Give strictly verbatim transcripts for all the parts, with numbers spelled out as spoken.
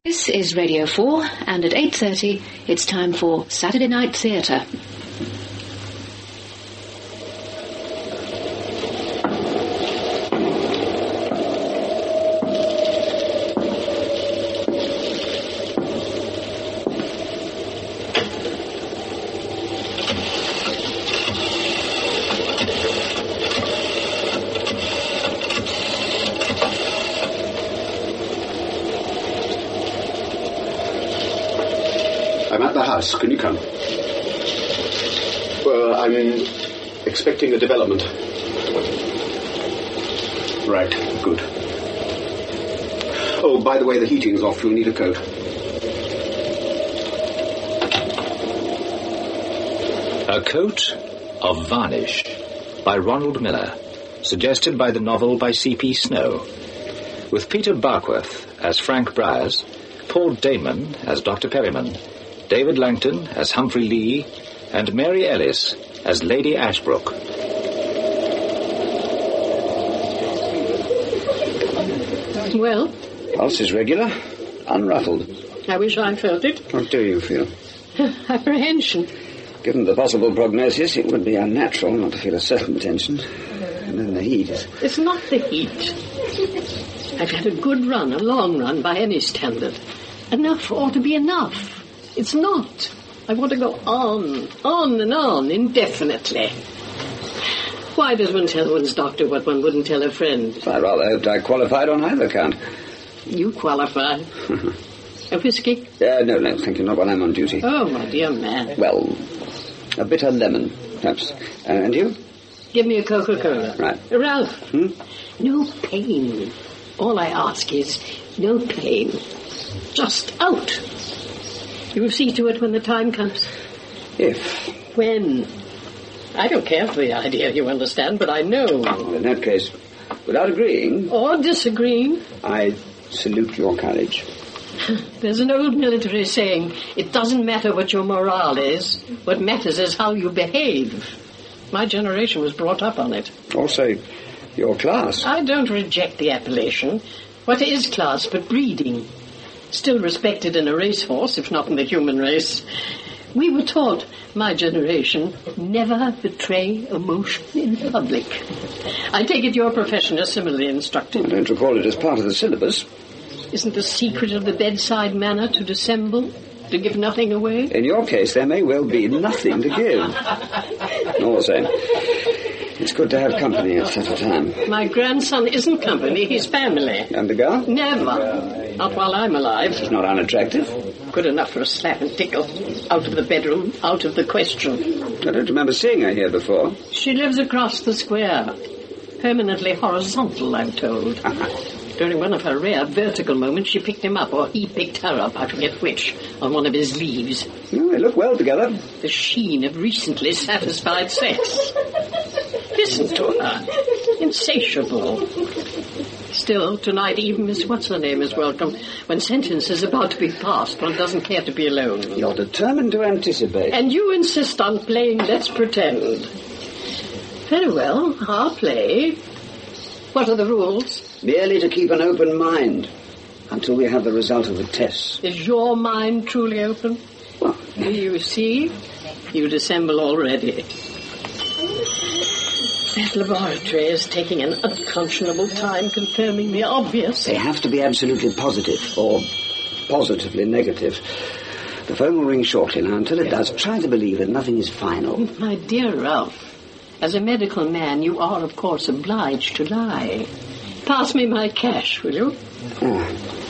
This is Radio four, and at eight thirty, it's time for Saturday Night Theatre. I'm at the house. Can you come? Well, I'm expecting a development. Right, good. Oh, by the way, the heating's off. You'll need a coat. A Coat of Varnish by Ronald Miller, suggested by the novel by C P Snow, with Peter Barkworth as Frank Briers, Paul Damon as Doctor Perryman, David Langton as Humphrey Lee, and Mary Ellis as Lady Ashbrook. Well? Pulse is regular, unruffled. I wish I felt it. What do you feel? Apprehension. Given the possible prognosis, it would be unnatural not to feel a certain tension. And then the heat is... It's not the heat. I've had a good run, a long run by any standard. Enough ought to be enough. It's not. I want to go on, on and on, indefinitely. Why does one tell one's doctor what one wouldn't tell a friend? I rather hoped I qualified on either count. You qualify. A whiskey? Uh, no, no, thank you, not while I'm on duty. Oh, my dear man. Well, a bitter lemon, perhaps. Uh, and you? Give me a Coca-Cola. Right. Ralph, hmm? No pain. All I ask is no pain. Just out. You will see to it when the time comes. If. When? I don't care for the idea, you understand, but I know. Well, in that case, without agreeing... Or disagreeing. I salute your courage. There's an old military saying, it doesn't matter what your morale is. What matters is how you behave. My generation was brought up on it. Also, your class. I don't reject the appellation. What is class but breeding? Still respected in a racehorse, if not in the human race. We were taught, my generation, never betray emotion in public. I take it your profession is similarly instructed. I don't recall it as part of the syllabus. Isn't the secret of the bedside manner to dissemble, to give nothing away? In your case, there may well be nothing to give. All the same, it's good to have company at such a time. My grandson isn't company, he's family. And the girl? Never. Not while I'm alive. She's not unattractive. Good enough for a slap and tickle. Out of the bedroom, out of the question. I don't remember seeing her here before. She lives across the square. Permanently horizontal, I'm told. During one of her rare vertical moments, she picked him up, or he picked her up, I forget which, on one of his leaves. Oh, they look well together. The sheen of recently satisfied sex. Listen to her. Insatiable. Still, tonight, even Miss What's-Her-Name is welcome. When sentence is about to be passed, one doesn't care to be alone. You're determined to anticipate. And you insist on playing Let's Pretend. Very well, I'll play. What are the rules? Merely to keep an open mind until we have the result of the test. Is your mind truly open? Well, Do you see? You dissemble already. That laboratory is taking an unconscionable time confirming the obvious. They have to be absolutely positive, or positively negative. The phone will ring shortly now. Until it does, try to believe that nothing is final. My dear Ralph, as a medical man, you are, of course, obliged to lie. Pass me my cash, will you? Ah.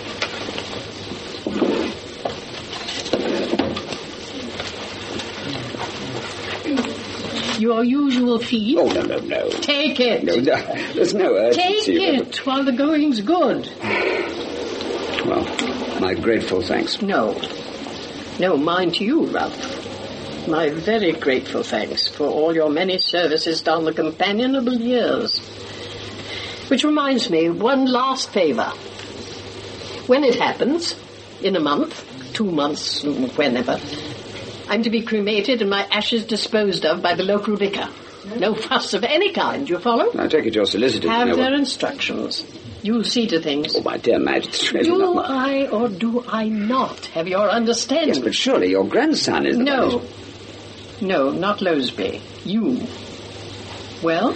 Your usual fee? Oh, no, no, no. Take it. No, no, there's no urgency. Take it while the going's good. Well, my grateful thanks. No. No, mine to you, Ralph. My very grateful thanks for all your many services down the companionable years. Which reminds me, one last favour. When it happens, in a month, two months, whenever, I'm to be cremated and my ashes disposed of by the local vicar. No fuss of any kind, you follow? I take it your solicitors Have know their what... instructions. You see to things. Oh, my dear magistrate. Do not... I or do I not have your understanding? Yes, but surely your grandson is the No. one who's... No, not Loseby. You. Well?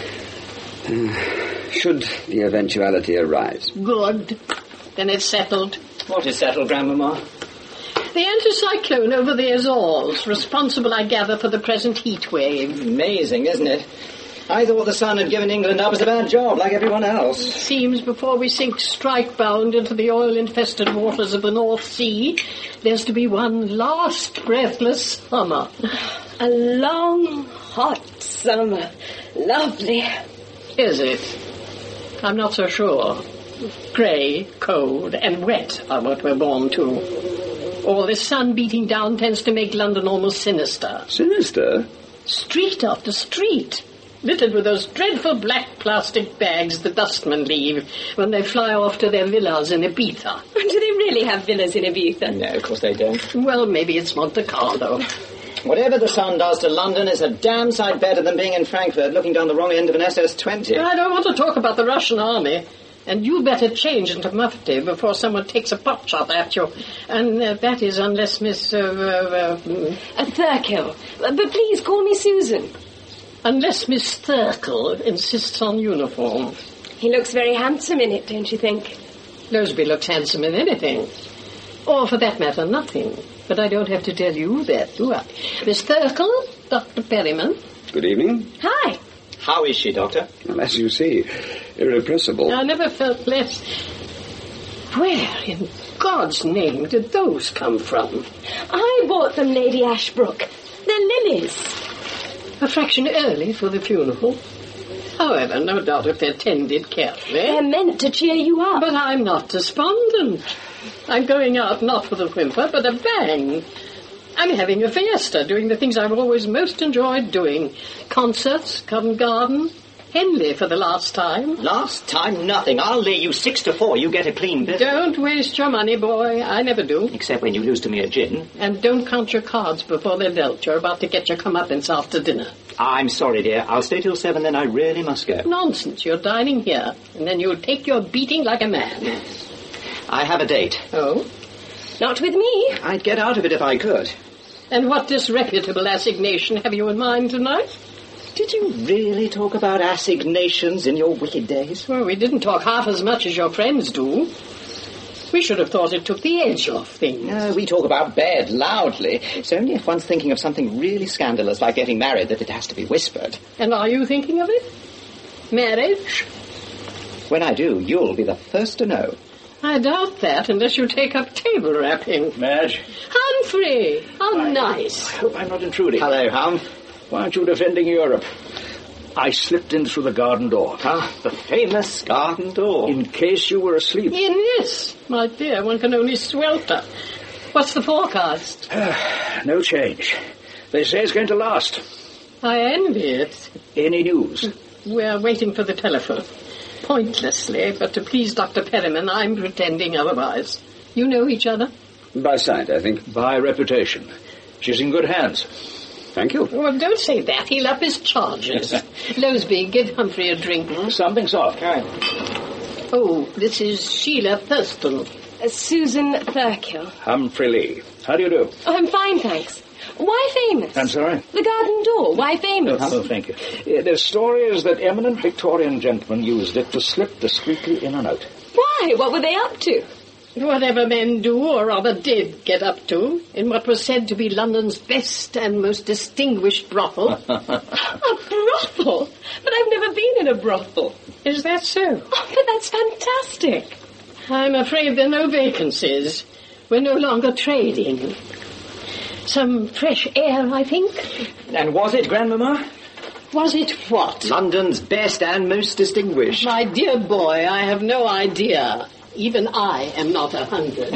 Uh, should the eventuality arise. Good. Then it's settled. What is settled, Grandmama? The anticyclone over the Azores, responsible, I gather, for the present heat wave. Amazing, isn't it? I thought the sun had given England up as a bad job, like everyone else. Seems before we sink strike-bound into the oil-infested waters of the North Sea, there's to be one last breathless summer. A long, hot summer. Lovely. Is it? I'm not so sure. Grey, cold, and wet are what we're born to. All this sun beating down tends to make London almost sinister. Sinister? Street after street, littered with those dreadful black plastic bags the dustmen leave when they fly off to their villas in Ibiza. Do they really have villas in Ibiza? No, of course they don't. Well, maybe it's Monte Carlo. Whatever the sun does to London is a damn sight better than being in Frankfurt looking down the wrong end of an S S twenty. I don't want to talk about the Russian army. And you better change into mufti before someone takes a pot shot at you. And uh, that is unless Miss... Uh, uh, uh, A Thurkill. But please call me Susan. Unless Miss Thurkill insists on uniform. He looks very handsome in it, don't you think? Loseby looks handsome in anything. Or, for that matter, nothing. But I don't have to tell you that, do I? Miss Thurkill, Doctor Perryman. Good evening. Hi. How is she, Doctor? Well, as you see, irrepressible. I never felt less... Where in God's name did those come from? I bought them, Lady Ashbrook. They're lilies. A fraction early for the funeral. However, no doubt if they're tended carefully. They're meant to cheer you up. But I'm not despondent. I'm going out not with a whimper, but a bang. I'm having a fiesta, doing the things I've always most enjoyed doing. Concerts, Covent Garden, Henley for the last time. Last time, nothing. I'll lay you six to four. You get a clean bill. Don't waste your money, boy. I never do. Except when you lose to me at gin. And don't count your cards before they're dealt. You're about to get your comeuppance after dinner. I'm sorry, dear. I'll stay till seven, then I really must go. Nonsense. You're dining here, and then you'll take your beating like a man. I have a date. Oh? Not with me. I'd get out of it if I could. And what disreputable assignation have you in mind tonight? Did you really talk about assignations in your wicked days? Well, we didn't talk half as much as your friends do. We should have thought it took the edge off things. No, we talk about bed loudly. It's only if one's thinking of something really scandalous like getting married that it has to be whispered. And are you thinking of it? Marriage? When I do, you'll be the first to know. I doubt that, unless you take up table rapping. Madge? Humphrey! How nice. I hope I'm not intruding. Hello, Hum. Why aren't you defending Europe? I slipped in through the garden door. Ah, the famous garden door. In case you were asleep. Yes, my dear, one can only swelter. What's the forecast? No change. They say it's going to last. I envy it. Any news? We're waiting for the telephone. Pointlessly, but to please Doctor Perryman, I'm pretending otherwise. You know each other? By sight, I think. By reputation. She's in good hands. Thank you. Well, don't say that. He'll up his charges. Loseby, give Humphrey a drink. Something's off. Oh, this is Sheila Thurston. Uh, Susan Thurkill. Humphrey Lee. How do you do? Oh, I'm fine, thanks. Why famous? I'm sorry? The garden door. Why famous? Oh, thank you. Uh, the story is that eminent Victorian gentlemen used it to slip discreetly in and out. Why? What were they up to? Whatever men do, or rather did, get up to, in what was said to be London's best and most distinguished brothel. A brothel? But I've never been in a brothel. Is that so? Oh, but that's fantastic. I'm afraid there are no vacancies. We're no longer trading. Some fresh air, I think. And was it, Grandmama? Was it what? London's best and most distinguished. My dear boy, I have no idea. Even I am not a hundred.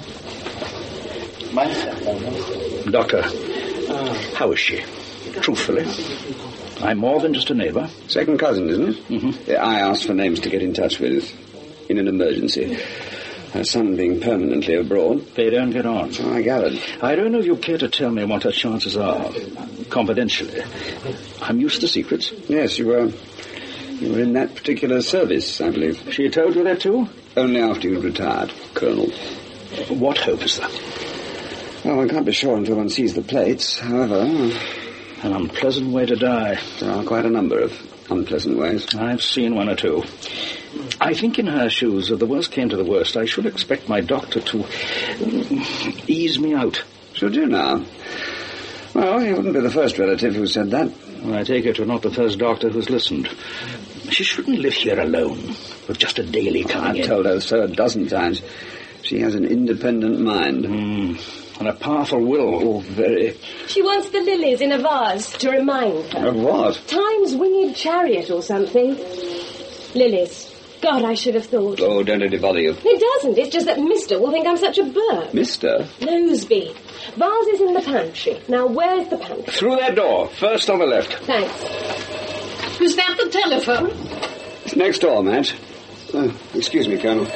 Doctor, how is she? Truthfully. I'm more than just a neighbour. Second cousin, isn't it? Mm-hmm. I asked for names to get in touch with in an emergency. Her son being permanently abroad. They don't get on. So I gathered. I don't know if you care to tell me what her chances are. Confidentially. I'm used to secrets. Yes, you were... You were in that particular service, I believe. She told you that too? Only after you'd retired, Colonel. What hope is there? Well, one can't be sure until one sees the plates. However... An unpleasant way to die. There are quite a number of unpleasant ways. I've seen one or two. I think in her shoes, if the worst came to the worst, I should expect my doctor to ease me out. Should you now? Well, you wouldn't be the first relative who said that. Well, I take it you're not the first doctor who's listened. She shouldn't live here alone, with just a daily coming I've in. told her so a dozen times. She has an independent mind. Mm, and a powerful will. Oh, very. She wants the lilies in a vase to remind her. Of what? Time's winged chariot or something. Lilies. God, I should have thought. Oh, don't let it bother you. It doesn't. It's just that Mister will think I'm such a bird. Mister? Noseby. Vase is in the pantry. Now, where's the pantry? Through that door, first on the left. Thanks. Was that the telephone? It's next door, Madge. Oh, excuse me, Colonel.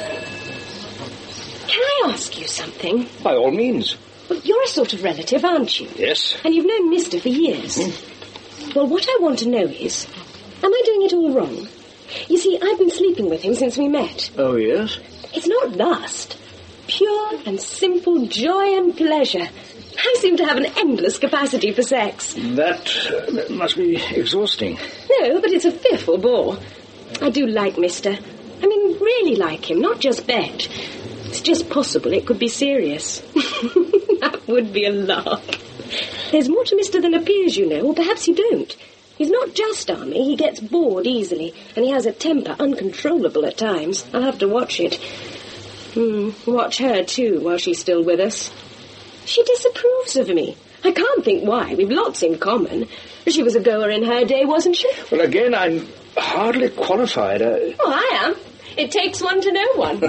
Can I ask you something? By all means. Well, you're a sort of relative, aren't you? Yes. And you've known Mister for years. Mm. Well, what I want to know is, am I doing it all wrong? You see, I've been sleeping with him since we met. Oh, yes? It's not lust. Pure and simple joy and pleasure. I seem to have an endless capacity for sex. That, uh, that must be exhausting. No, but it's a fearful bore. I do like Mister. I mean, really like him, not just bed. It's just possible it could be serious. That would be a lark. There's more to Mister than appears, you know, or perhaps you don't. He's not just army, he gets bored easily, and he has a temper uncontrollable at times. I'll have to watch it. Hmm, watch her, too, while she's still with us. She disapproves of me. I can't think why. We've lots in common. She was a goer in her day, wasn't she? Well, again, I'm hardly qualified. Uh... Oh, I am. It takes one to know one.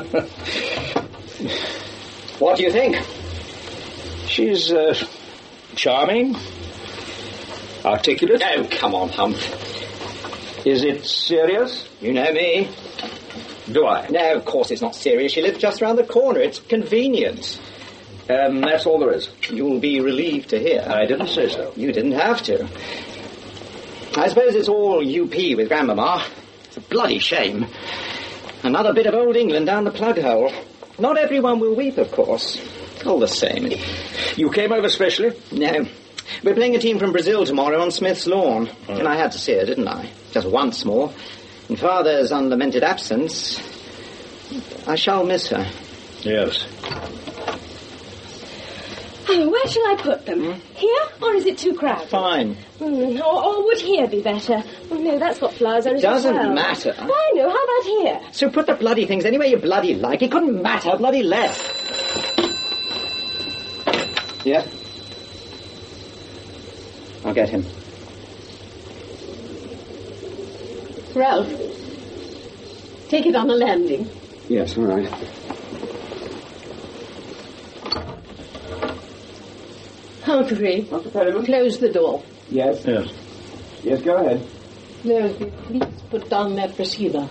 What do you think? She's, uh, charming. Articulate. Oh, come on, Hump. Is it serious? You know me. Do I? No, of course it's not serious. She lives just round the corner. It's convenient. Um, that's all there is. You'll be relieved to hear. I didn't say so. You didn't have to. I suppose it's all U P with Grandmama. It's a bloody shame. Another bit of old England down the plug hole. Not everyone will weep, of course. All the same. You came over specially? No. We're playing a team from Brazil tomorrow on Smith's lawn. Oh. And I had to see her, didn't I? Just once more. In Father's unlamented absence, I shall miss her. Yes. Oh, where shall I put them? Hmm? Here, or is it too crowded? Fine. Mm, or, or would here be better? Oh, no, that's got flowers on it. Doesn't well. matter. Why no? How about here? So put the bloody things anywhere you bloody like. It couldn't matter bloody less. Yeah? I'll get him. Ralph, take it on the landing. Yes, all right. Humphrey, close the door. Yes? Yes. Yes, go ahead. No, please put down that receiver.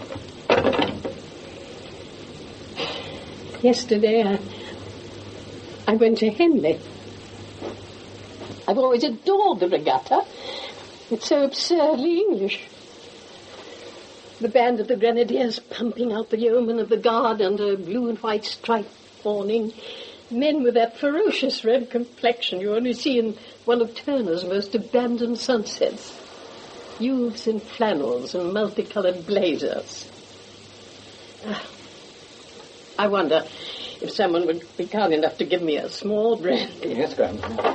Yesterday, I, I went to Henley. I've always adored the regatta. It's so absurdly English. The band of the Grenadiers pumping out the yeomen of the Guard under a blue and white striped awning. Men with that ferocious red complexion you only see in one of Turner's most abandoned sunsets. Youths in flannels and multicolored blazers. Ah, I wonder if someone would be kind enough to give me a small brandy. Yes, Grandma.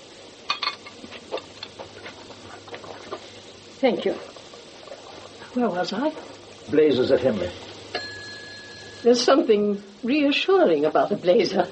Thank you. Where was I? Blazers at Henley. There's something reassuring about a blazer.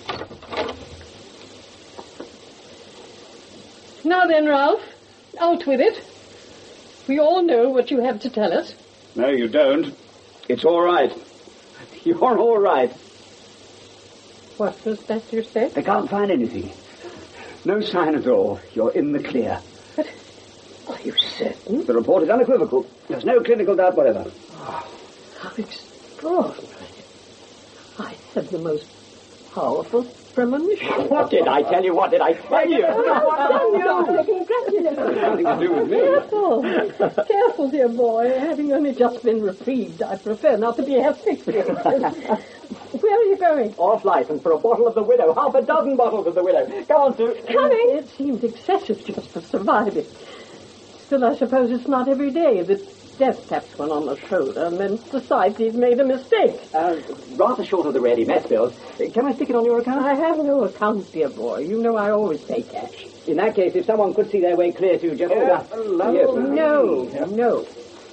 Now then, Ralph, out with it. We all know what you have to tell us. No, you don't. It's all right. You're all right. What was that you said? I can't find anything. No sign at all. You're in the clear. But are you certain? The report is unequivocal. There's no clinical doubt whatever. Oh, how extraordinary. I had the most powerful premonition. What did I tell you? What did I tell you? Oh, congratulations. Nothing to do with me. Careful. Careful, dear boy. Having only just been reprieved, I prefer not to be asphyxiated. Where are you going? Off license for a bottle of the Widow. Half a dozen bottles of the Widow. Go on, Sue. Coming. It seemed excessive just for surviving. Still, I suppose it's not every day that Death taps one on the shoulder and then decides he's made a mistake. Uh, rather short of the ready mess bills. Can I stick it on your account? I have no account, dear boy. You know I always pay cash. In that case, if someone could see their way clear to just... Uh, oh, yes, no, yeah. no.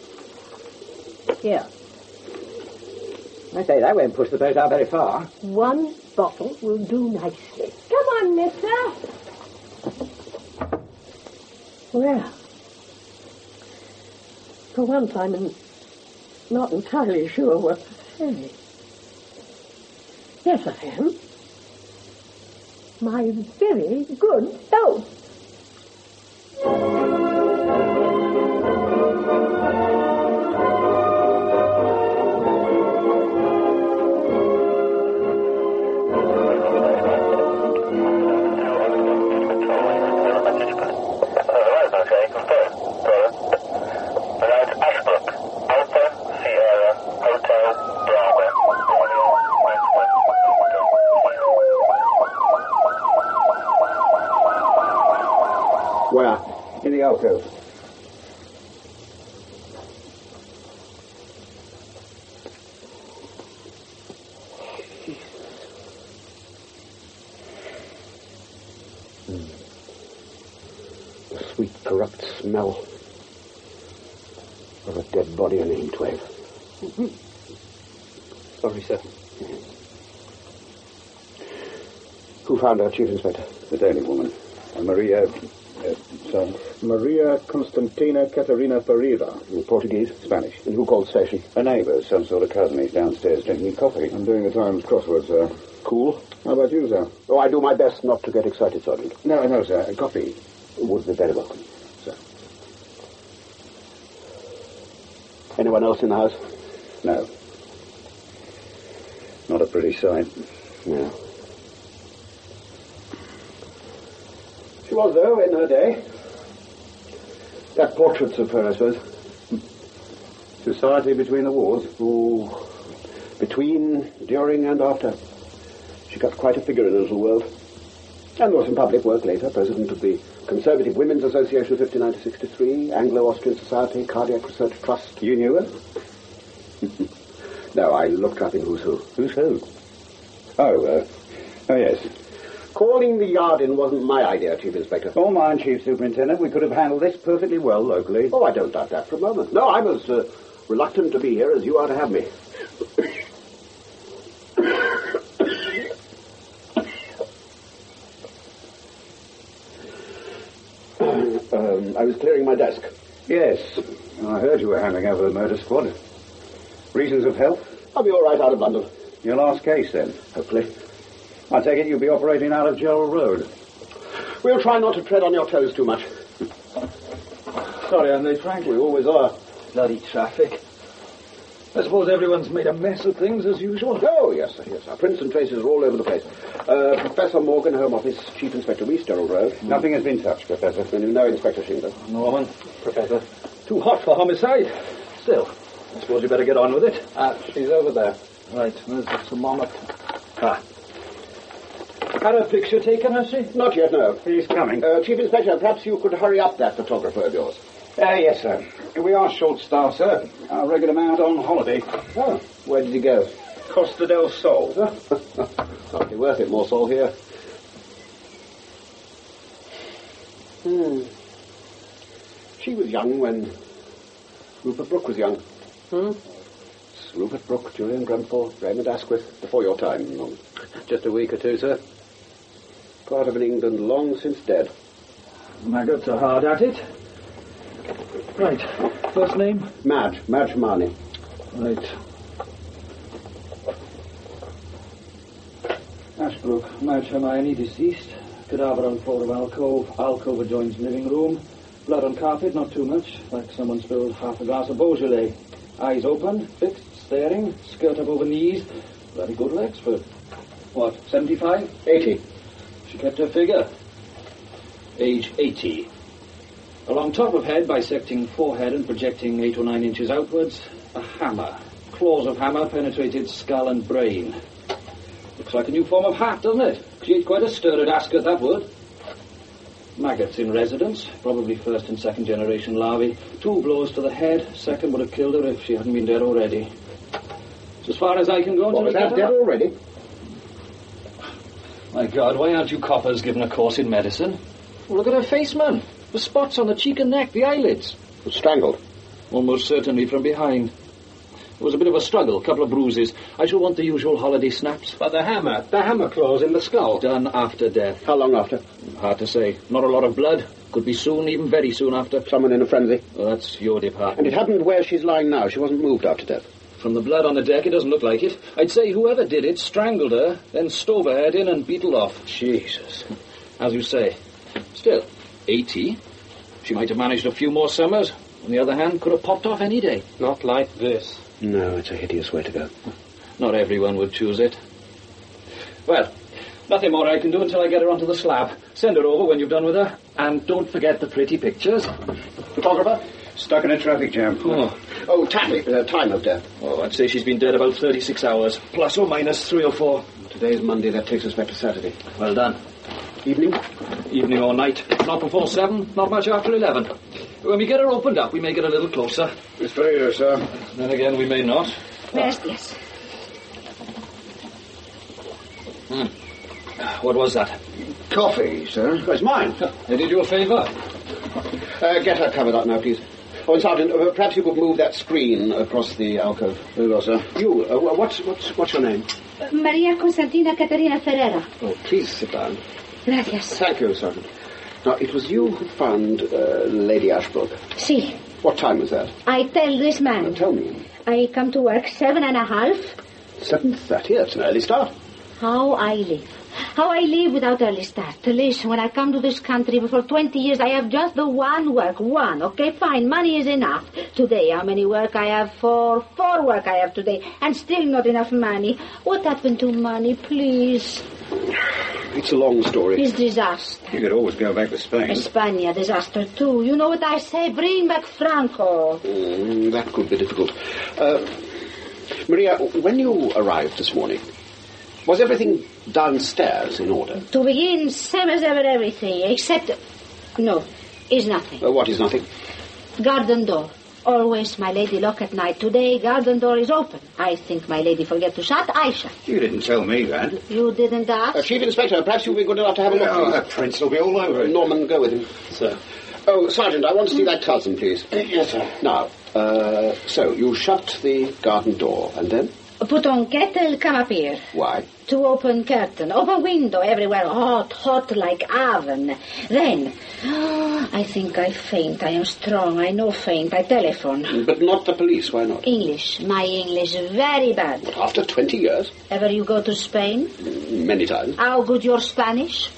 Here. I say, that won't push the boat out very far. One bottle will do nicely. Come on, mister. Well... For once, I'm in, not entirely sure what to say. Yes, I am. My very good health. Where? In the alcove. Mm. The sweet, corrupt smell of a dead body in a heat wave. Mm-hmm. Sorry, sir. Who found her, Chief Inspector? The Daily woman. Uh, Maria... Uh, sorry. Maria Constantina Catarina Pereira. In Portuguese? Spanish. And who called the station? A neighbour, some sort of cousin. He's downstairs drinking coffee. I'm doing the Times crossword, sir. Cool. How about you, sir? Oh, I do my best not to get excited, Sergeant. No, no, sir. A coffee would be very welcome. Sir. Anyone else in the house? No. Not a pretty sight. No. She was, though, in her day. That portraits of her, I suppose. Society between the wars? Oh, between, during, and after. She got quite a figure in the little world. And was in public work later, president of the Conservative Women's Association fifty-nine to sixty-three, Anglo-Austrian Society, Cardiac Research Trust. You knew her? No, I looked up in Who's Who. Who's Who? Oh, uh, oh, yes. Calling the yard in wasn't my idea, Chief Inspector. All mine, Chief Superintendent. We could have handled this perfectly well locally. Oh, I don't doubt that for a moment. No, I'm as uh, reluctant to be here as you are to have me. um, I was clearing my desk. Yes. I heard you were handing over the murder squad. Reasons of health? I'll be all right out of London. Your last case, then? Hopefully. I take it you'll be operating out of Gerald Road. We'll try not to tread on your toes too much. Sorry, Andy, Frank. We always are. Bloody traffic. I suppose everyone's made a mess of things as usual. Oh, yes, sir, yes, sir. Prints and traces are all over the place. Uh, Professor Morgan, Home Office, Chief Inspector Reese, Gerald Road. Mm. Nothing has been touched, Professor. And you know Inspector Shingler. Norman, Professor. Too hot for homicide. Still, I suppose you better get on with it. Ah, she's over there. Right, there's the thermometer. Ah. Had a picture taken, has she? Not yet, no. He's coming. Uh, Chief Inspector, perhaps you could hurry up that photographer of yours. Uh, yes, sir. We are short-staffed, sir. Our regular man on holiday. Oh, where did he go? Costa del Sol. Hardly worth it, more Sol here. Hmm. She was young when Rupert Brooke was young. Hmm? Rupert Brooke, Julian Grenfell, Raymond Asquith, before your time. Just a week or two, sir. Part of an England long since dead. Maggots are hard at it. Right. First name? Madge. Madge Marney. Right. Ashbrook, Madge Hermione, deceased. Cadaver on floor of alcove. Alcove adjoins living room. Blood on carpet, not too much. Like someone spilled half a glass of Beaujolais. Eyes open, fixed, staring. Skirt up over knees. Very good legs for, what, seventy-five? eighty. She kept her figure. Age eighty. Along top of head, bisecting forehead and projecting eight or nine inches outwards, a hammer. Claws of hammer penetrated skull and brain. Looks like a new form of hat, doesn't it? She ate quite a stir at Ascot, that would. Maggots in residence, probably first and second generation larvae. Two blows to the head, second would have killed her if she hadn't been dead already. It's as far as I can go. What, was that dead already? My God, why aren't you coppers given a course in medicine? Well, look at her face, man. The spots on the cheek and neck, the eyelids. Strangled. Almost certainly from behind. It was a bit of a struggle, a couple of bruises. I shall want the usual holiday snaps. But the hammer, the hammer claws in the skull. Done after death. How long after? Hard to say. Not a lot of blood. Could be soon, even very soon after. Someone in a frenzy. Well, that's your department. And it happened where she's lying now. She wasn't moved after death. From the blood on the deck, it doesn't look like it. I'd say whoever did it strangled her, then stove her head in and beetled off. Jesus. As you say. Still, eighty. She might have managed a few more summers. On the other hand, could have popped off any day. Not like this. No, it's a hideous way to go. Not everyone would choose it. Well, nothing more I can do until I get her onto the slab. Send her over when you've done with her. And don't forget the pretty pictures. Photographer? Stuck in a traffic jam. Oh, oh time, uh, time of death. Oh, I'd say she's been dead about thirty-six hours. Plus or minus three or four. Today's Monday. That takes us back to Saturday. Well done. Evening? Evening or night. Not before seven, not much after eleven. When we get her opened up, we may get a little closer. It's for you, sir. Then again, we may not. Gracias. Hmm. What was that? Coffee, sir. Oh, it's mine. I did you a favour. Uh, get her covered up now, please. Oh, and Sergeant, uh, perhaps you could move that screen across the alcove. Very well, sir. You, uh, what's, what's, what's your name? Maria Constantina Caterina Ferreira. Oh, please sit down. Gracias. Thank you, Sergeant. Now, it was you who found uh, Lady Ashbrook. Si. What time was that? I tell this man. Uh, tell me. I come to work seven and a half. seven thirty? That's an early start. How I live. How I live without early start. Listen, when I come to this country for twenty years, I have just the one work. One. Okay, fine. Money is enough. Today, how many work I have? Four. Four work I have today. And still not enough money. What happened to money, please? It's a long story. It's disaster. You could always go back to Spain. España, disaster too. You know what I say? Bring back Franco. Mm, that could be difficult. Uh, Maria, when you arrived this morning, was everything downstairs in order? To begin, same as ever everything, except... No, is nothing. Uh, what is nothing? Garden door. Always my lady lock at night. Today, garden door is open. I think my lady forget to shut. I shut. You didn't tell me that. You didn't ask? Uh, Chief Inspector, perhaps you'll be good enough to have a look. Oh, that prince will be all over it. Norman, go with him. Sir. Oh, Sergeant, I want to see that cousin, please. Yes, sir. Now, uh, so you shut the garden door, and then? Put on kettle, come up here. Why? To open curtain, open window, everywhere hot, hot like oven. Then, oh, I think I faint. I am strong. I know faint. I telephone. But not the police. Why not? English. My English very bad. But after twenty years? Ever you go to Spain? Many times. How good your Spanish?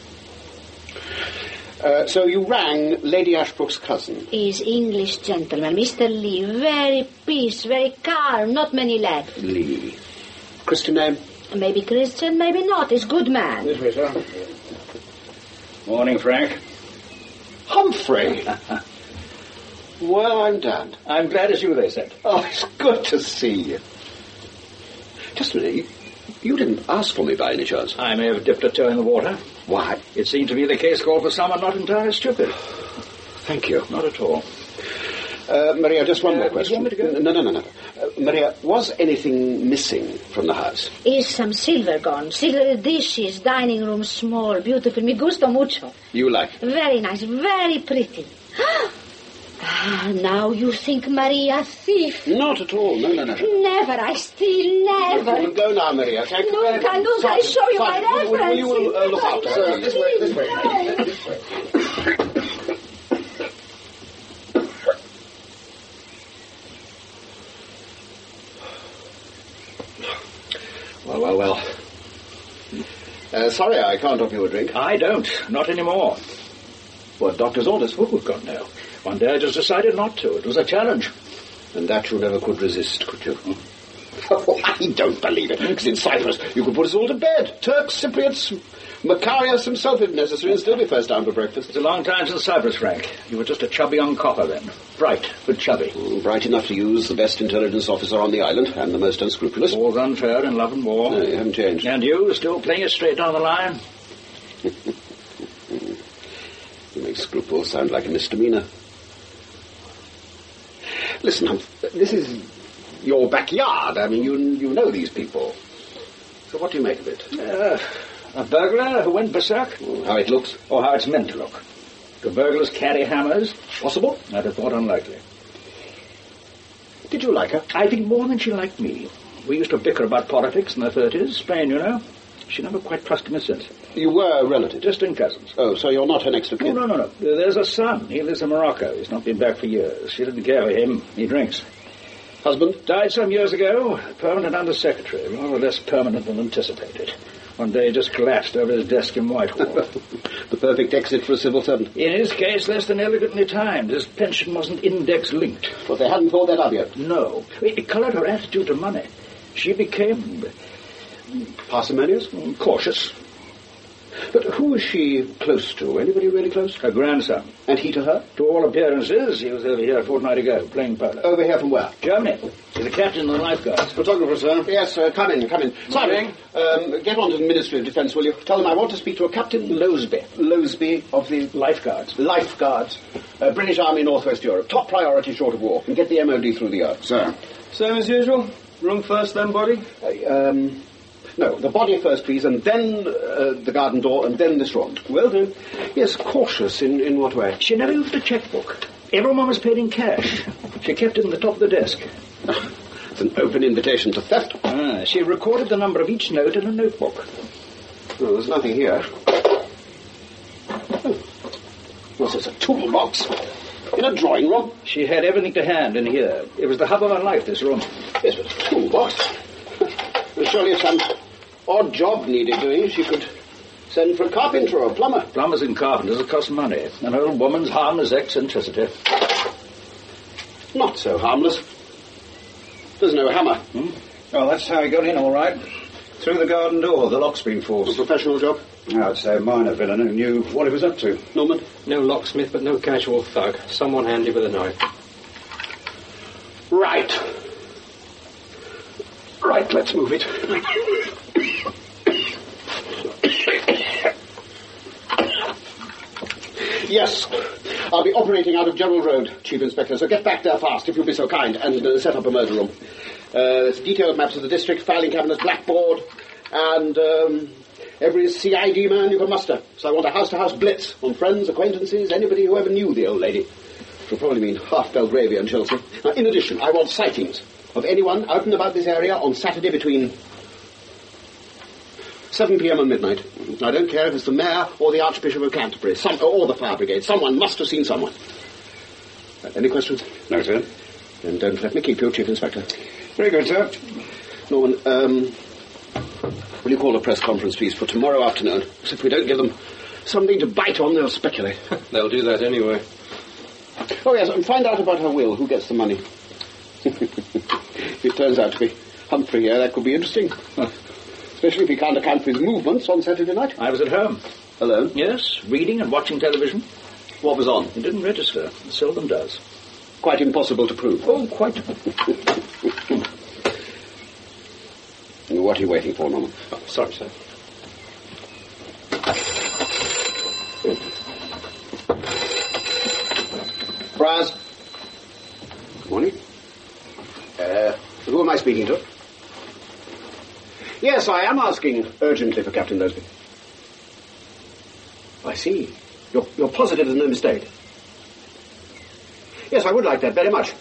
Uh, so you rang Lady Ashbrook's cousin? Is English gentleman, Mister Lee. Very peace, very calm. Not many left. Lee. Christian name? Maybe Christian, maybe not. He's good man. This way, sir. Morning, Frank. Humphrey. Well, I'm damned. I'm glad it's you, they said. Oh, it's good to see you. Just a minute. You didn't ask for me by any chance. I may have dipped a toe in the water. Why? It seemed to me the case called for someone not entirely stupid. Thank you. Not at all. Uh, Maria, just one Uh, more do you question. want me to go? No, no, no, no. Uh, Maria, was anything missing from the house? Is some silver gone. Silver dishes, dining room small, beautiful. Me gusto mucho. You like it? Very nice, very pretty. Ah, now you think Maria thief. Not at all. No, no, no. no. Never, I steal, never. You go now, Maria. Thank you very Nunca, much. nunca, I show you my Sergeant, will, will reference. you uh, look after her? This way, this way. This way. Well, well, well. Uh, sorry, I can't offer you a drink. I don't. Not anymore. What, doctor's orders? Oh, God, no. One day I just decided not to. It was a challenge. And that you never could resist, could you? Oh, I don't believe it, because in Cyprus you could put us all to bed. Turks, Cypriots, Macarius himself if necessary, and still be first down for breakfast. It's a long time since Cyprus, Frank. You were just a chubby young copper then. Bright, but chubby. Mm, bright enough to use the best intelligence officer on the island, and the most unscrupulous. All's unfair in love and war. No, you haven't changed. And you, still playing it straight down the line? You make scruples sound like a misdemeanor. Listen, I'm, this is your backyard. I mean, you you know these people. So what do you make of it? Uh, a burglar who went berserk? Oh, how it looks? Or how it's meant to look. Do burglars carry hammers? Possible? I'd have thought unlikely. Did you like her? I think more than she liked me. We used to bicker about politics in the thirties. Spain, you know. She never quite trusted me since. You were relatives? Distant cousins. Oh, so you're not her next of kin? No, no, no, no. There's a son. He lives in Morocco. He's not been back for years. She didn't care for him. He drinks. Husband? Died some years ago. Permanent undersecretary. Rather less permanent than anticipated. One day he just collapsed over his desk in Whitehall. The perfect exit for a civil servant. In his case, less than elegantly timed. His pension wasn't index-linked. But they hadn't thought that of yet? No. It coloured her attitude to money. She became... parsimonious? Cautious. But who is she close to? Anybody really close? Her grandson. And he to her? To all appearances, he was over here a fortnight ago, playing polo. Over here from where? Germany. He's a captain in the lifeguards. Photographer, sir. Yes, sir. Come in, come in. Simon, um, get on to the Ministry of Defence, will you? Tell them I want to speak to a Captain Loseby. Loseby of the... Lifeguards. Lifeguards. Uh, British Army, Northwest Europe. Top priority short of war. And get the M O D through the earth. Sir. Same as usual? Room first, then body? Uh, um... No, the body first, please, and then uh, the garden door, and then this room. Will do. Yes, cautious in, in what way? She never used a checkbook. Everyone was paid in cash. She kept it in the top of the desk. It's an open invitation to theft. Ah, she recorded the number of each note in a notebook. Oh, there's nothing here. Oh. What's this, a toolbox? In a drawing room? She had everything to hand in here. It was the hub of her life, this room. Yes, but a toolbox? Surely if some odd job needed doing, she could send for a carpenter or a plumber. Plumbers and carpenters cost money. An old woman's harmless eccentricity. Not so harmless. There's no hammer. Hmm? Oh, that's how he got in, all right. Through the garden door. The lock's been forced. A professional job? I'd say a minor villain who knew what he was up to. Norman? No locksmith, but no casual thug. Someone handy with a knife. Right. Right, let's move it. Yes, I'll be operating out of Gerald Road, Chief Inspector, so get back there fast, if you'll be so kind, and uh, set up a murder room. Uh, there's detailed maps of the district, filing cabinets, blackboard, and um, every C I D man you can muster. So I want a house-to-house blitz on friends, acquaintances, anybody who ever knew the old lady. She'll probably mean half Belgravia and Chelsea. Now, in addition, I want sightings of anyone out and about this area on Saturday between seven p.m. and midnight. I don't care if it's the mayor or the Archbishop of Canterbury, some, or the fire brigade. Someone must have seen someone. Uh, any questions? No, sir. Then don't let me keep you, Chief Inspector. Very good, sir. Norman, um, will you call a press conference, please, for tomorrow afternoon? Because if we don't give them something to bite on, they'll speculate. They'll do that anyway. Oh, yes, and find out about her will. Who gets the money? If it turns out to be Humphrey here, that could be interesting. Especially if he can't account for his movements on Saturday night. I was at home. Alone? Yes, reading and watching television. What was on? It didn't register. It seldom does. Quite impossible to prove. Oh, quite. What are you waiting for, Norman? Oh, sorry, sir. Briars. Good morning. Uh, who am I speaking to? Yes, I am asking urgently for Captain Loseby. I see. You're, you're positive there's no mistake. Yes, I would like that very much.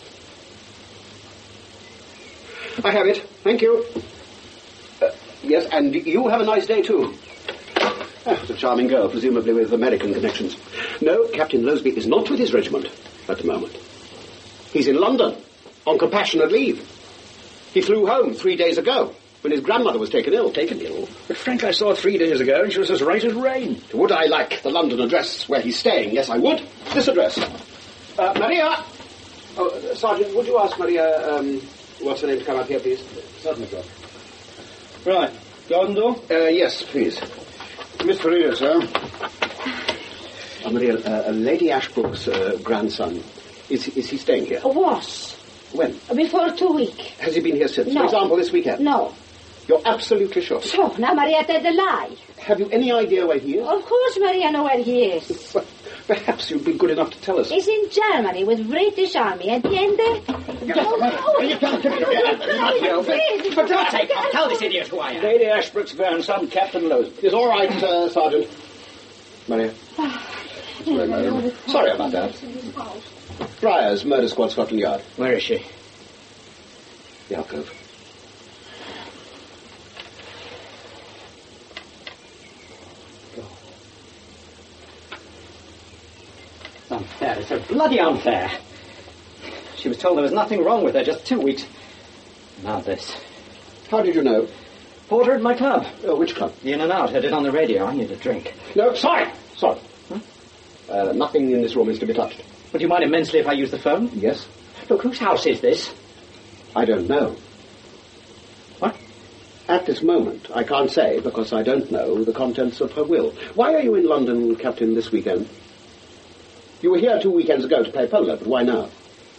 I have it. Thank you. Uh, yes, and you have a nice day, too. Ah, it's a charming girl, presumably with American connections. No, Captain Loseby is not with his regiment at the moment. He's in London, on compassionate leave. He flew home three days ago, when his grandmother was taken ill. Taken ill? But Frank, I saw her three days ago, and she was as right as rain. Would I like the London address where he's staying? Yes, I would. This address. Uh, Maria! Oh, uh, Sergeant, would you ask Maria, um, What's the name to come up here, please? Certainly, sir. Right. Garden door? Uh, yes, please. Miss Faria, sir. Uh, Maria, uh, Lady Ashbrook's uh, grandson, is, is he staying here? Was. When? Before two weeks. Has he been here since? No. For example, this weekend? No. You're absolutely sure? So, now Maria told a lie. Have you any idea where he is? Of course Maria know where he is. Perhaps you'd be good enough to tell us. He's in Germany with British Army. Entiende? You can't come here. For God's sake, tell this idiot who I am. Lady Ashbrook's grandson, Captain Lowes. It's all right, uh, Sergeant. Maria. Sorry about that. Briars, Murder Squad, Scotland Yard. Where is she? The alcove. Unfair. It's so bloody unfair. She was told there was nothing wrong with her just two weeks. Now this. How did you know? Porter at my club. Oh, which club? The In and Out. Heard it on the radio. I need a drink. No, sorry. Sorry. Huh? Uh, nothing in this room is to be touched. Would you mind immensely if I use the phone? Yes. Look, whose house is this? I don't know. What? At this moment, I can't say because I don't know the contents of her will. Why are you in London, Captain, this weekend? You were here two weekends ago to play polo, but why now?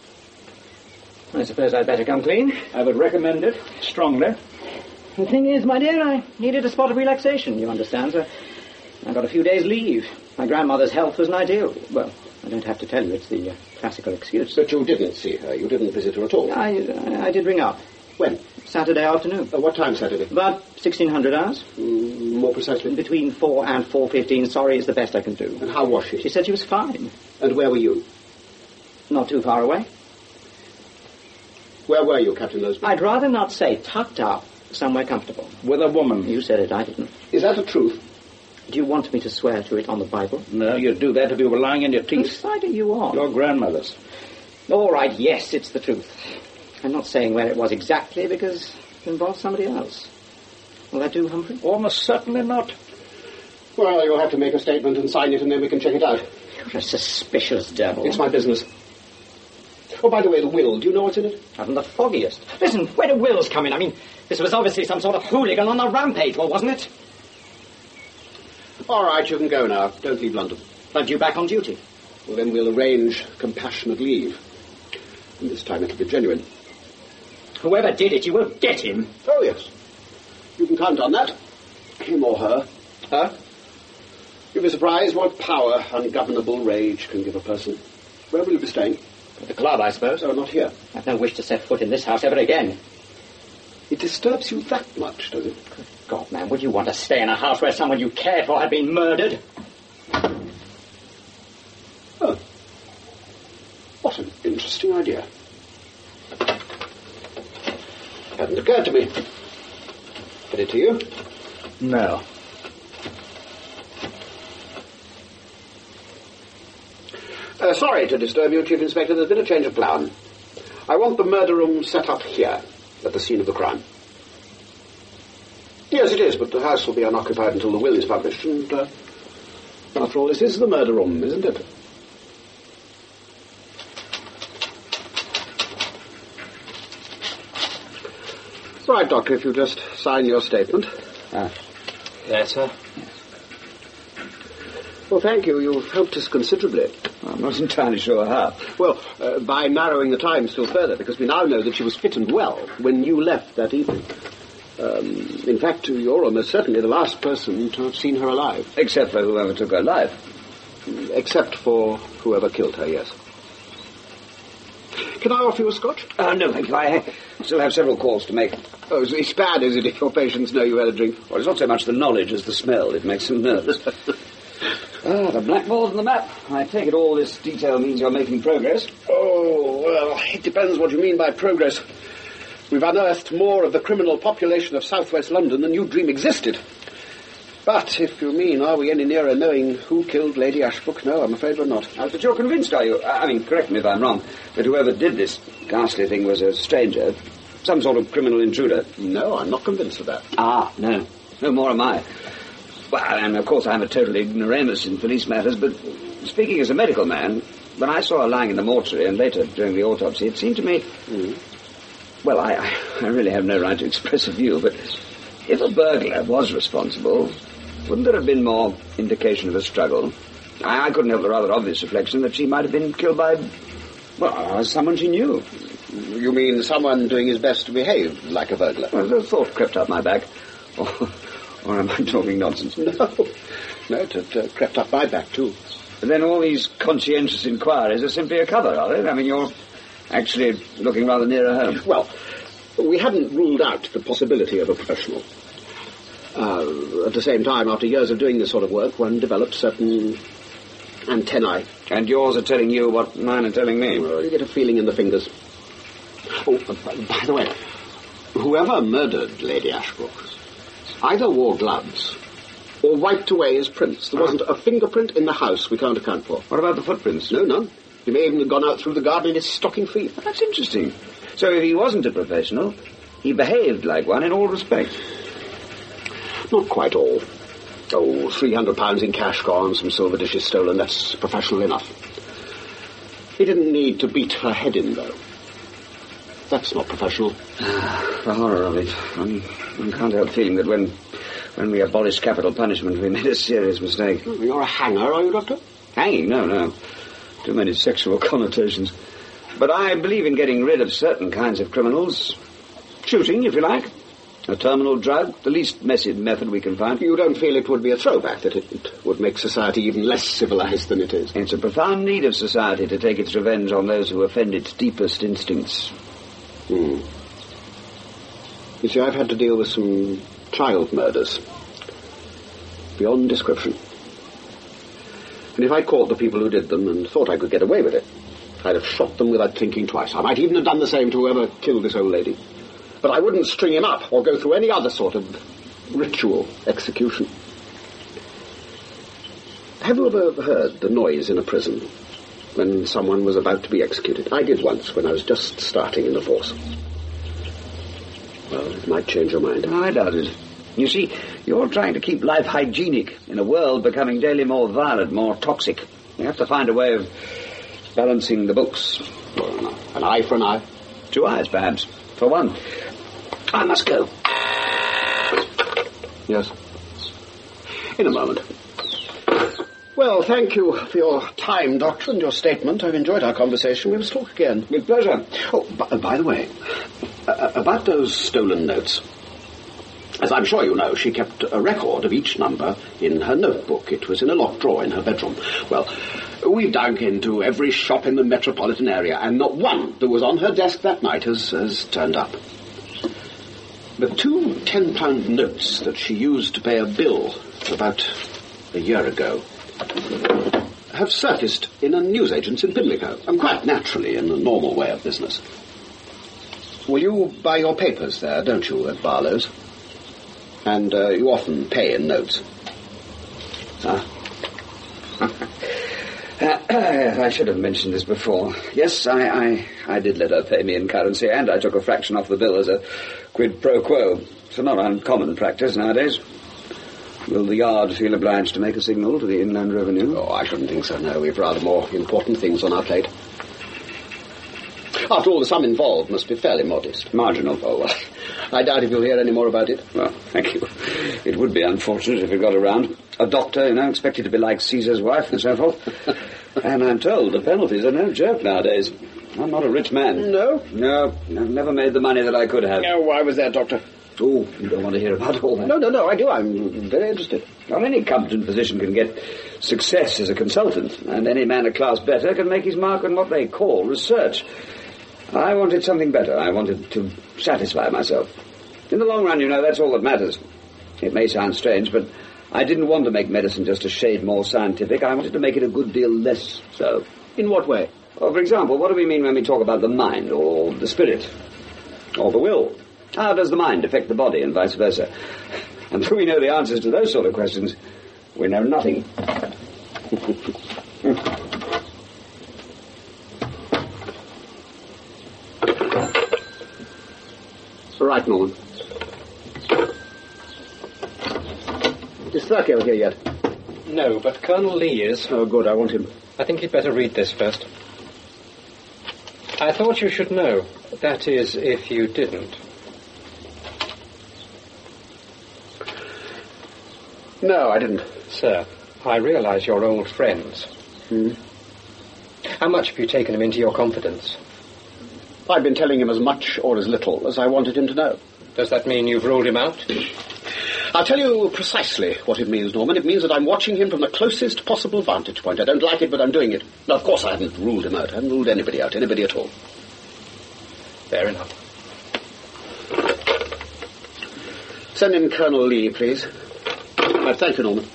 I suppose I'd better come clean. I would recommend it strongly. The thing is, my dear, I needed a spot of relaxation, you understand, so I got a few days' leave. My grandmother's health was an ideal. Well, I don't have to tell you, it's the uh, classical excuse. But you didn't see her. You didn't visit her at all. I, I, I did ring up. When? Saturday afternoon. Uh, what time Saturday? About sixteen hundred hours. Mm, more precisely? Between four and four fifteen. Sorry, is the best I can do. And how was she? She said she was fine. And where were you? Not too far away. Where were you, Captain Lowes? I'd rather not say. Tucked up, somewhere comfortable. With a woman. You said it, I didn't. Is that the truth? Do you want me to swear to it on the Bible? No, you'd do that if you were lying in your teeth. Whose side are you on? Your grandmother's. All right, yes, it's the truth. I'm not saying where it was exactly because it involves somebody else. Will that do, Humphrey? Almost certainly not. Well, you'll have to make a statement and sign it and then we can check it out. You're a suspicious devil. It's my business. Oh, by the way, the will, do you know what's in it? Haven't the foggiest. Listen, where do wills come in? I mean, this was obviously some sort of hooligan on a rampage, well, wasn't it? All right, you can go now. Don't leave London. Aren't you back on duty? Well, then we'll arrange compassionate leave. And this time it'll be genuine. Whoever did it, you will get him. Oh, yes. You can count on that. Him or her. Her? You'll be surprised what power ungovernable rage can give a person. Where will you be staying? At the club, I suppose. Oh, not here. I've no wish to set foot in this house ever again. It disturbs you that much, does it? Good God, man, would you want to stay in a house where someone you cared for had been murdered? Oh. What an interesting idea. Hadn't occurred to me. Did it to you? No. Uh, sorry to disturb you, Chief Inspector. There's been a change of plan. I want the murder room set up here, at the scene of the crime. Yes, it is, but the house will be unoccupied until the will is published, and, uh, after all, this is the murder room, isn't it? Right, Doctor, if you just sign your statement. Ah. There, sir. Well, thank you. You've helped us considerably. I'm not entirely sure how. Well, uh, by narrowing the time still further, because we now know that she was fit and well when you left that evening. Um, in fact, you're almost certainly the last person to have seen her alive. Except for whoever took her life. Except for whoever killed her, yes. Can I offer you a scotch? Uh, no, thank you. I still have several calls to make. Oh, it's, it's bad, is it, if your patients know you had a drink? Well, it's not so much the knowledge as the smell. It makes them nervous. Ah, the blackboard and the map. I take it all this detail means you're making progress. Oh, well, it depends what you mean by progress. We've unearthed more of the criminal population of southwest London than you dream existed. But if you mean, are we any nearer knowing who killed Lady Ashbrook? No, I'm afraid we're not. Oh, but you're convinced, are you? I mean, correct me if I'm wrong, but whoever did this ghastly thing was a stranger, some sort of criminal intruder. No, I'm not convinced of that. Ah, no. No more am I. Well, and of course I'm a total ignoramus in police matters, but speaking as a medical man, when I saw her lying in the mortuary and later during the autopsy, it seemed to me... Mm. Well, I, I really have no right to express a view, but if a burglar was responsible, wouldn't there have been more indication of a struggle? I, I couldn't help the rather obvious reflection that she might have been killed by, well, someone she knew. You mean someone doing his best to behave like a burglar? Well, the thought crept up my back. Or, or am I talking nonsense? No. No, it, it uh, crept up my back, too. But then all these conscientious inquiries are simply a cover, are they? I mean, you're actually looking rather nearer home. Well, we hadn't ruled out the possibility of a professional. Uh, at the same time, after years of doing this sort of work, one develops certain antennae. And yours are telling you what mine are telling me? Well, you get a feeling in the fingers. Oh, uh, by the way, whoever murdered Lady Ashbrook either wore gloves or wiped away his prints. There wasn't a fingerprint in the house we can't account for. What about the footprints? No, none. He may even have gone out through the garden in his stocking feet. Well, that's interesting. So if he wasn't a professional, he behaved like one in all respects. Not quite all. Oh, three hundred pounds in cash gone, some silver dishes stolen, that's professional enough. He didn't need to beat her head in, though. That's not professional. Ah, the horror of it. One, one can't help feeling that when when we abolished capital punishment, we made a serious mistake. Oh, you're a hanger, are you, Doctor? Hanging? No, no. Too many sexual connotations. But I believe in getting rid of certain kinds of criminals. Shooting, if you like. A terminal drug, the least messy method we can find. You don't feel it would be a throwback, that it, it would make society even less civilized than it is? It's a profound need of society to take its revenge on those who offend its deepest instincts. Hmm. You see, I've had to deal with some child murders. Beyond description. And if I caught the people who did them and thought I could get away with it, I'd have shot them without thinking twice. I might even have done the same to whoever killed this old lady. But I wouldn't string him up or go through any other sort of ritual execution. Have you ever heard the noise in a prison when someone was about to be executed? I did once when I was just starting in the force. Well, it might change your mind. I doubt it. You see, you're trying to keep life hygienic in a world becoming daily more violent, more toxic. You have to find a way of balancing the books. Well, an eye for an eye. Two eyes, perhaps. For one. I must go. Yes. In a moment. Well, thank you for your time, Doctor, and your statement. I've enjoyed our conversation. We must talk again. With pleasure. Oh, by, by the way, uh, about those stolen notes. As I'm sure you know, she kept a record of each number in her notebook. It was in a locked drawer in her bedroom. Well, we've dug into every shop in the metropolitan area, and not one that was on her desk that night has, has turned up. The two ten-pound notes that she used to pay a bill about a year ago have surfaced in a newsagent's in Pimlico, and quite naturally in the normal way of business. Well, you buy your papers there, don't you, at Barlow's? And uh, you often pay in notes. Ah. I should have mentioned this before. Yes, I, I, I did let her pay me in currency, and I took a fraction off the bill as a quid pro quo. It's a not uncommon practice nowadays. Will the Yard feel obliged to make a signal to the Inland Revenue? Oh, I shouldn't think so, no. We've rather more important things on our plate. After all, the sum involved must be fairly modest. Marginal. Oh, well, I doubt if you'll hear any more about it. Well, thank you. It would be unfortunate if it got around. A doctor, you know, expected to be like Caesar's wife and so forth. And I'm told the penalties are no joke nowadays. I'm not a rich man. No? No, I've never made the money that I could have. Oh, why was that, Doctor? Oh, you don't want to hear about all that. No, no, no, I do. I'm very interested. Well, any competent physician can get success as a consultant, and any man a class better can make his mark on what they call research. I wanted something better. I wanted to satisfy myself. In the long run, you know, that's all that matters. It may sound strange, but I didn't want to make medicine just a shade more scientific. I wanted to make it a good deal less so. In what way? Well, for example, what do we mean when we talk about the mind, or the spirit, or the will? How does the mind affect the body, and vice versa? Until we know the answers to those sort of questions, we know nothing. Right, Norman. Is Thurkill here yet? No, but Colonel Lee is. Oh, good, I want him. I think you'd better read this first. I thought you should know. That is, if you didn't. No, I didn't. Sir, I realize you're old friends. Hmm? How much have you taken him into your confidence? I've been telling him as much or as little as I wanted him to know. Does that mean you've ruled him out? I'll tell you precisely what it means, Norman. It means that I'm watching him from the closest possible vantage point. I don't like it, but I'm doing it. Now, of course, I haven't ruled him out. I haven't ruled anybody out, anybody at all. Fair enough. Send in Colonel Lee, please. Uh, thank you, Norman.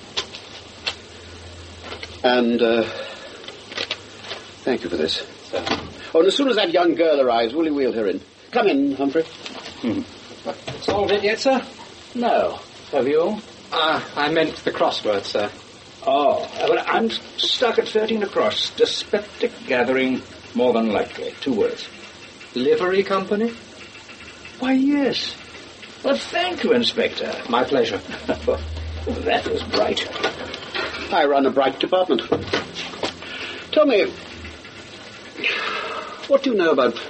And, uh, thank you for this. Sir. Oh, and as soon as that young girl arrives, will you wheel her in? Come in, Humphrey. Mm-hmm. Solved it yet, sir? No. Have you? Ah, I meant the crossword, sir. Oh, well, I'm stuck at thirteen across. Dyspeptic gathering, more than likely. Two words. Livery company? Why, yes. Well, thank you, Inspector. My pleasure. That was bright. I run a bright department. Tell me, what do you know about,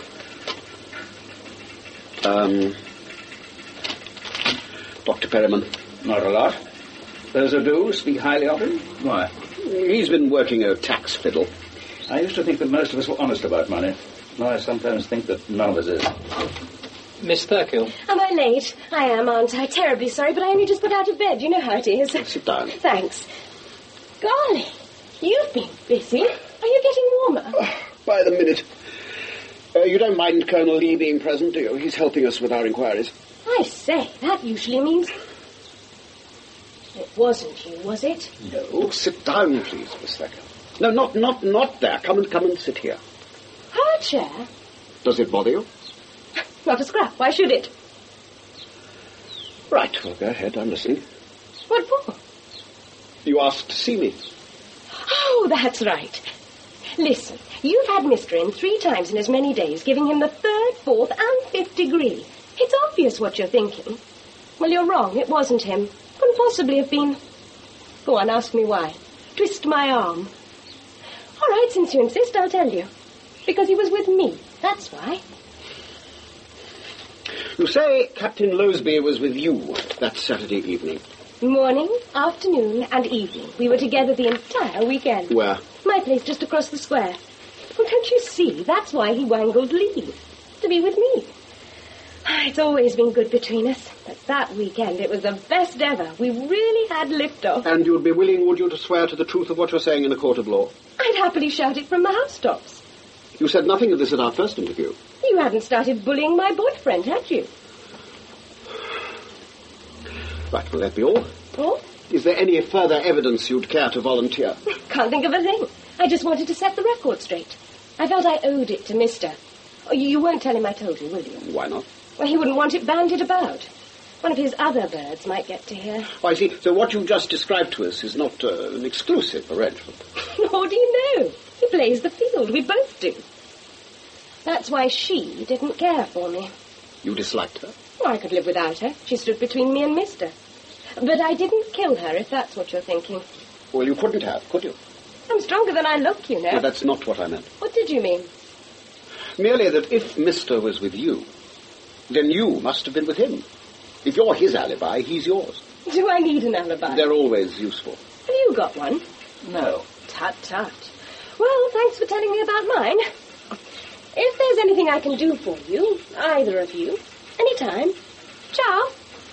um, Doctor Perryman? Not a lot. Those who do speak highly of him. Why? He's been working a tax fiddle. I used to think that most of us were honest about money. Now I sometimes think that none of us is. Miss Thurkill. Am I late? I am, aren't I? Terribly sorry, but I only just got out of bed. You know how it is. Sit down. Thanks. Golly, you've been busy. Are you getting warmer? Oh, by the minute. Uh, you don't mind Colonel Lee being present, do you? He's helping us with our inquiries. I say, that usually means... It wasn't you, was it? No. Sit down, please, Miss Thacker. No, not, not, not there. Come and come and sit here. Her chair? Does it bother you? Not a scrap. Why should it? Right. Well, go ahead. I'm listening. What for? You asked to see me. Oh, that's right. Listen, you've had Mister in three times in as many days, giving him the third, fourth, and fifth degree. It's obvious what you're thinking. Well, you're wrong. It wasn't him. Couldn't possibly have been. Go on, ask me why. Twist my arm. All right, since you insist, I'll tell you. Because he was with me. That's why. You say Captain Loseby was with you that Saturday evening. Morning, afternoon, and evening. We were together the entire weekend. Where? My place just across the square. Well, don't you see? That's why he wangled leave. To be with me. It's always been good between us. But that weekend, it was the best ever. We really had liftoff. And you'd be willing, would you, to swear to the truth of what you're saying in a court of law? I'd happily shout it from the housetops. You said nothing of this at our first interview. You hadn't started bullying my boyfriend, had you? Right, will that be all? Oh? Is there any further evidence you'd care to volunteer? Can't think of a thing. I just wanted to set the record straight. I felt I owed it to Mister. Oh, you, you won't tell him I told you, will you? Why not? Well, he wouldn't want it bandied about. One of his other birds might get to hear. Oh, I see. So what you've just described to us is not uh, an exclusive arrangement. How do you know? He plays the field. We both do. That's why she didn't care for me. You disliked her? Well, I could live without her. She stood between me and Mister. But I didn't kill her, if that's what you're thinking. Well, you couldn't have, could you? I'm stronger than I look, you know. No, that's not what I meant. What did you mean? Merely that if Mister was with you, then you must have been with him. If you're his alibi, he's yours. Do I need an alibi? They're always useful. Have you got one? No. Tut, tut. Well, thanks for telling me about mine. If there's anything I can do for you, either of you, anytime. Ciao.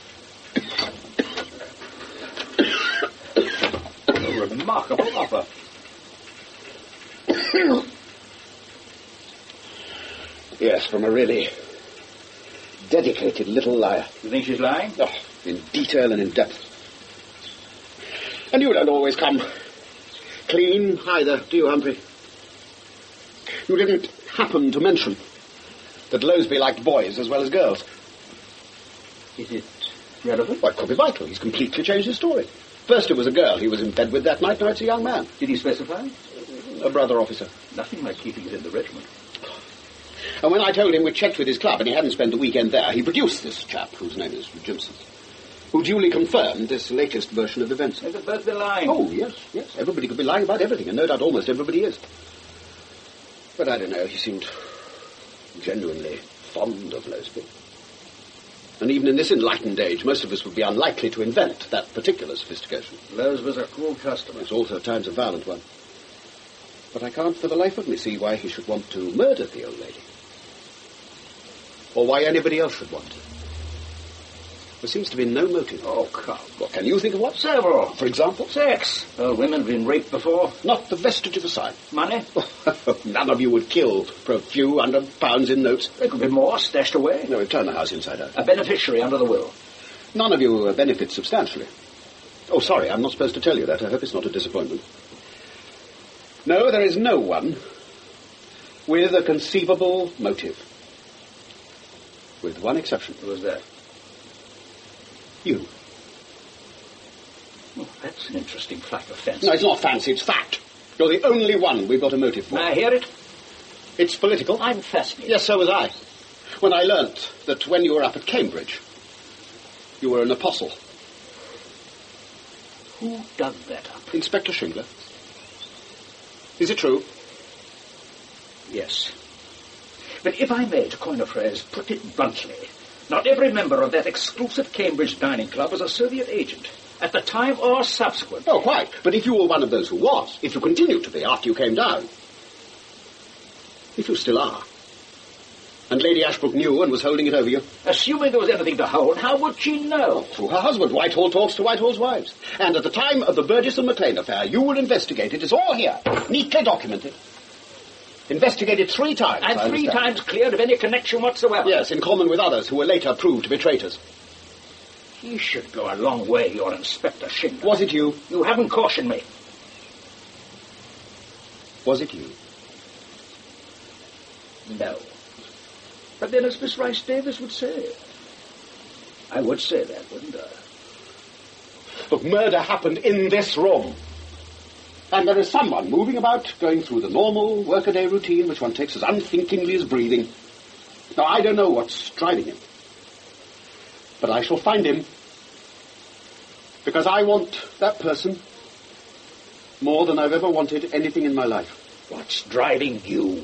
A remarkable offer. Yes, from a really dedicated little liar. You think she's lying? Oh, in detail and in depth. And you don't always come clean either, do you, Humphrey? You didn't happen to mention that Loseby liked boys as well as girls. Is it relevant? Well, it could be vital. He's completely changed his story. First it was a girl he was in bed with that night, now it's a young man. Did he specify? A brother officer. Nothing like keeping it in the regiment. And when I told him we'd checked with his club and he hadn't spent the weekend there, he produced this chap, whose name is Jimson, who duly confirmed this latest version of events. They could both be lying. Oh, yes, yes. Everybody could be lying about everything, and no doubt almost everybody is. But I don't know, he seemed genuinely fond of Loseby. And even in this enlightened age, most of us would be unlikely to invent that particular sophistication. Los was a cruel customer. It's also at times a violent one. But I can't for the life of me see why he should want to murder the old lady. Or why anybody else should want to. There seems to be no motive. Oh, come. What, can you think of what? Several. For example? Sex. Old women have been raped before. Not the vestige of a sign. Money. None of you would kill for a few hundred pounds in notes. There could be more stashed away. No, we've turned the house inside out. A beneficiary under the will. None of you uh, benefit substantially. Oh, sorry, I'm not supposed to tell you that. I hope it's not a disappointment. No, there is no one with a conceivable motive. With one exception. Who was that? You. Oh, that's an interesting flight of fancy. No, it's not fancy, it's fact. You're the only one we've got a motive for. May I hear it? It's political. I'm fascinated. Yes, so was I. When I learnt that when you were up at Cambridge, you were an apostle. Who dug that up? Inspector Shingler. Is it true? Yes. But if I may, to coin a phrase, put it bluntly, not every member of that exclusive Cambridge dining club was a Soviet agent, at the time or subsequent. Oh, quite. But if you were one of those who was, if you continued to be after you came down, if you still are, and Lady Ashbrook knew and was holding it over you... Assuming there was anything to hold, how would she know? Through her husband. Whitehall talks to Whitehall's wives. And at the time of the Burgess and Maclean affair, you were investigated. It's all here, neatly documented. Investigated three times, And I three understand. times cleared of any connection whatsoever. Yes, in common with others who were later proved to be traitors. He should go a long way, your Inspector Shingler. Was it you? You haven't cautioned me. Was it you? No. But then, as Miss Rice Davis would say, I would say that, wouldn't I? Look, murder happened in this room. And there is someone moving about, going through the normal workaday routine which one takes as unthinkingly as breathing. Now, I don't know what's driving him. But I shall find him. Because I want that person more than I've ever wanted anything in my life. What's driving you?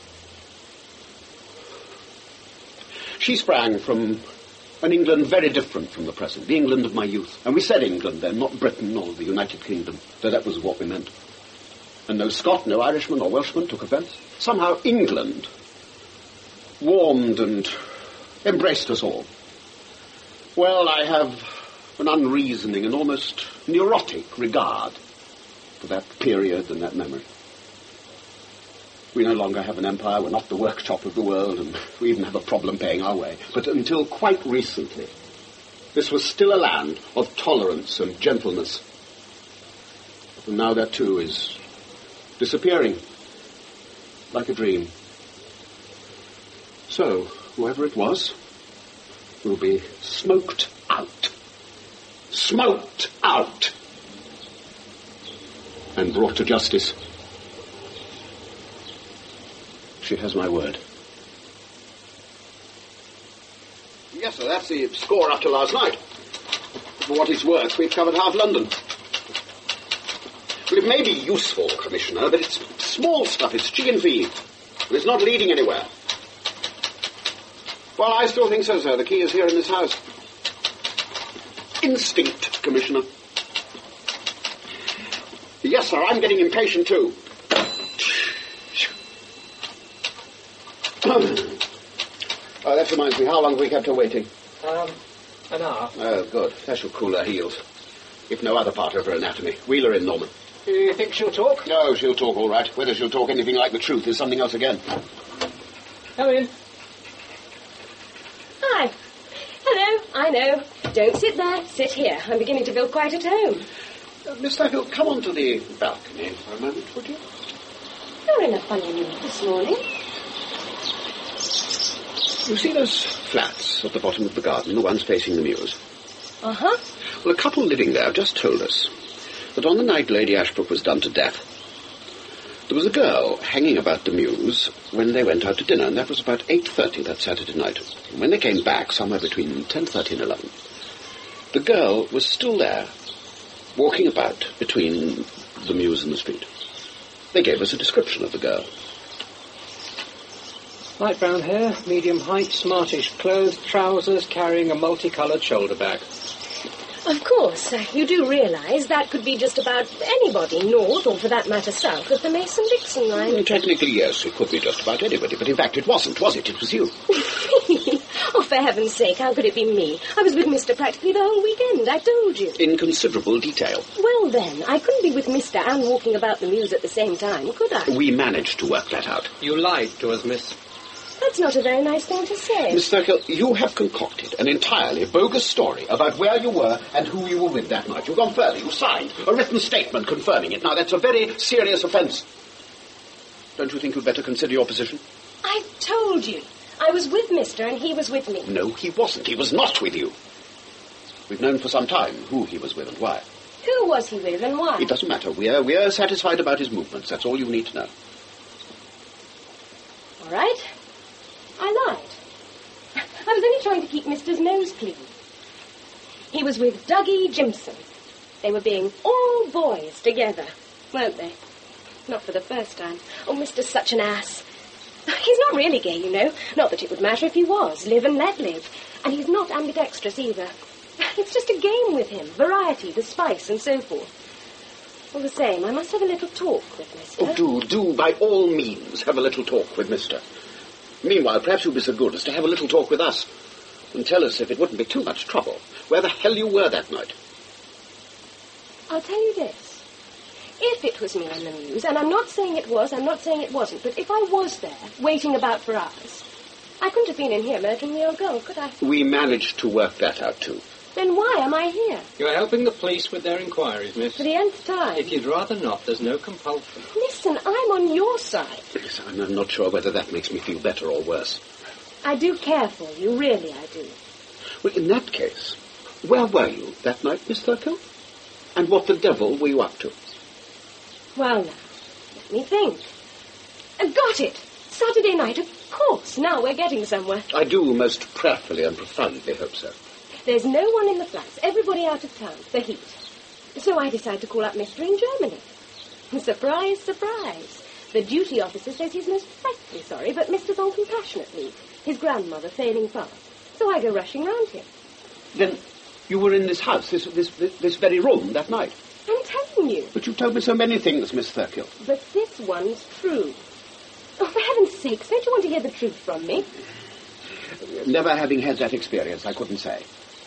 She sprang from an England very different from the present, the England of my youth. And we said England then, not Britain or the United Kingdom, though that was what we meant. And no Scot, no Irishman or Welshman took offence. Somehow England warmed and embraced us all. Well, I have an unreasoning and almost neurotic regard for that period and that memory. We no longer have an empire, we're not the workshop of the world, and we even have a problem paying our way. But until quite recently, this was still a land of tolerance and gentleness. And now that too is disappearing, like a dream. So, whoever it was will be smoked out. Smoked out! And brought to justice. She has my word. Yes, sir, that's the score up to last night. For what it's worth, we've covered half London. Well, it may be useful, Commissioner, but it's small stuff. It's chicken feed. And it's not leading anywhere. Well, I still think so, sir. The key is here in this house. Instinct, Commissioner. Yes, sir, I'm getting impatient, too. Oh, that reminds me, how long have we kept her waiting? Um, an hour. Oh, good. That shall cool her heels. If no other part of her anatomy. Wheel her in, Norman. Do you think she'll talk? No, she'll talk all right. Whether she'll talk anything like the truth is something else again. Come in. Hi. Hello, I know. Don't sit there. Sit here. I'm beginning to feel quite at home. Uh, Miss Stackle, come on to the balcony for a moment, would you? You're in a funny mood this morning. You see those flats at the bottom of the garden, the ones facing the mews? Uh-huh. Well, a couple living there have just told us that on the night Lady Ashbrook was done to death, there was a girl hanging about the mews when they went out to dinner, and that was about eight thirty that Saturday night. And when they came back, somewhere between ten thirty and eleven, the girl was still there, walking about between the mews and the street. They gave us a description of the girl. Light brown hair, medium height, smartish clothes, trousers, carrying a multicoloured shoulder bag. Of course, uh, you do realise that could be just about anybody north, or for that matter south, of the Mason-Dixon line. Well, technically, yes, it could be just about anybody, but in fact it wasn't, was it? It was you. Oh, for heaven's sake, how could it be me? I was with Mister practically the whole weekend, I told you. In considerable detail. Well, then, I couldn't be with Mister and walking about the mews at the same time, could I? We managed to work that out. You lied to us, miss. That's not a very nice thing to say. Miss Thurkill, you have concocted an entirely bogus story about where you were and who you were with that night. You've gone further. You signed a written statement confirming it. Now, that's a very serious offence. Don't you think you'd better consider your position? I've told you. I was with Mister and he was with me. No, he wasn't. He was not with you. We've known for some time who he was with and why. Who was he with and why? It doesn't matter. We're, we're satisfied about his movements. That's all you need to know. All right. I lied. I was only trying to keep Mister's nose clean. He was with Dougie Jimson. They were being all boys together, weren't they? Not for the first time. Oh, Mister's such an ass. He's not really gay, you know. Not that it would matter if he was. Live and let live. And he's not ambidextrous either. It's just a game with him. Variety, the spice, and so forth. All the same, I must have a little talk with Mister. Oh, do, do, by all means, have a little talk with Mister Meanwhile, perhaps you'll be so good as to have a little talk with us and tell us, if it wouldn't be too much trouble, where the hell you were that night. I'll tell you this. If it was me in the news, and I'm not saying it was, I'm not saying it wasn't, but if I was there, waiting about for hours, I couldn't have been in here murdering the old girl, could I? We managed to work that out, too. Then why am I here? You're helping the police with their inquiries, miss. For the nth time. If you'd rather not, there's no compulsion. Listen, I'm on your side. Yes, I'm, I'm not sure whether that makes me feel better or worse. I do care for you, really I do. Well, in that case, where were you that night, Miss Thurkill? And what the devil were you up to? Well, now, let me think. I've got it! Saturday night, of course. Now we're getting somewhere. I do most prayerfully and profoundly hope so. There's no one in the flats, everybody out of town, the heat. So I decide to call up Mister in Germany. Surprise, surprise. The duty officer says he's most frightfully sorry, but Mister's on compassionate leave, his grandmother failing fast. So I go rushing round him. Then you were in this house, this, this, this, this very room, that night? I'm telling you. But you told me so many things, Miss Thurkill. But this one's true. Oh, for heaven's sakes, don't you want to hear the truth from me? Never having had that experience, I couldn't say.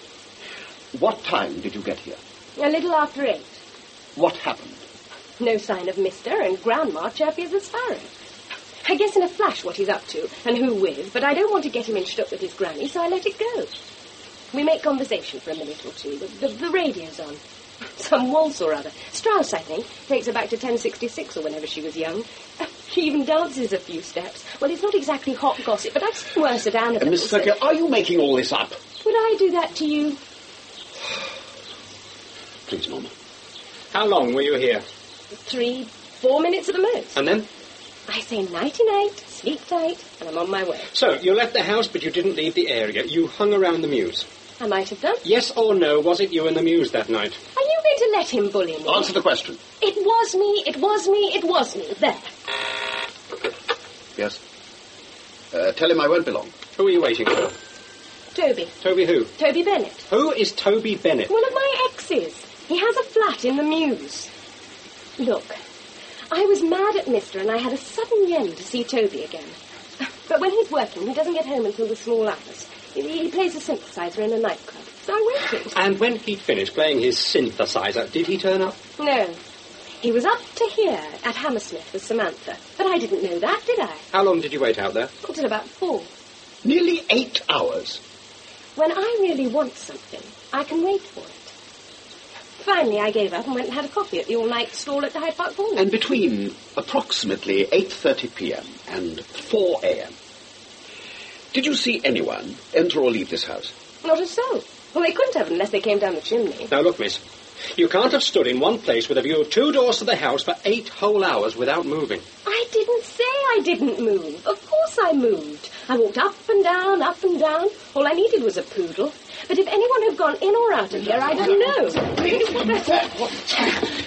What time did you get here? A little after eight. What happened? No sign of Mister and Grandma chirpy as a sparrow. I guess in a flash what he's up to and who with, but I don't want to get him in shtuck with his granny, so I let it go. We make conversation for a minute or two. The, the, the radio's on. Some waltz or other. Strauss, I think. Takes her back to ten sixty-six or whenever she was young. She even dances a few steps. Well, it's not exactly hot gossip, but I've seen worse at Annabelle. Uh, Miss Thurkill, so... are you making all this up? Would I do that to you? Please, Norma. How long were you here? Three, four minutes at the most. And then? I say nighty-night, sleep tight, and I'm on my way. So, you left the house, but you didn't leave the area. You hung around the mews. I might have done. Yes or no, was it you in the mews that night? Are you going to let him bully me? Answer the question. It was me, it was me, it was me. There. Yes. Uh, tell him I won't be long. Who are you waiting for? Toby. Toby who? Toby Bennett. Who is Toby Bennett? One of my exes. He has a flat in the mews. Look, I was mad at Mister and I had a sudden yen to see Toby again. But when he's working, he doesn't get home until the small hours. He, he plays a synthesizer in a nightclub. So I waited. And when he'd finished playing his synthesizer, did he turn up? No. He was up to here at Hammersmith with Samantha. But I didn't know that, did I? How long did you wait out there? Until about four. Nearly eight hours. When I really want something, I can wait for it. Finally, I gave up and went and had a coffee at the all-night stall at the Hyde Park Ball. And between approximately eight thirty p.m. and four a.m., did you see anyone enter or leave this house? Not a soul. Well, they couldn't have unless they came down the chimney. Now, look, miss. You can't have stood in one place with a view of two doors to the house for eight whole hours without moving. I didn't say I didn't move. Of course I moved. I walked up and down, up and down. All I needed was a poodle. But if anyone had gone in or out of here, I don't know.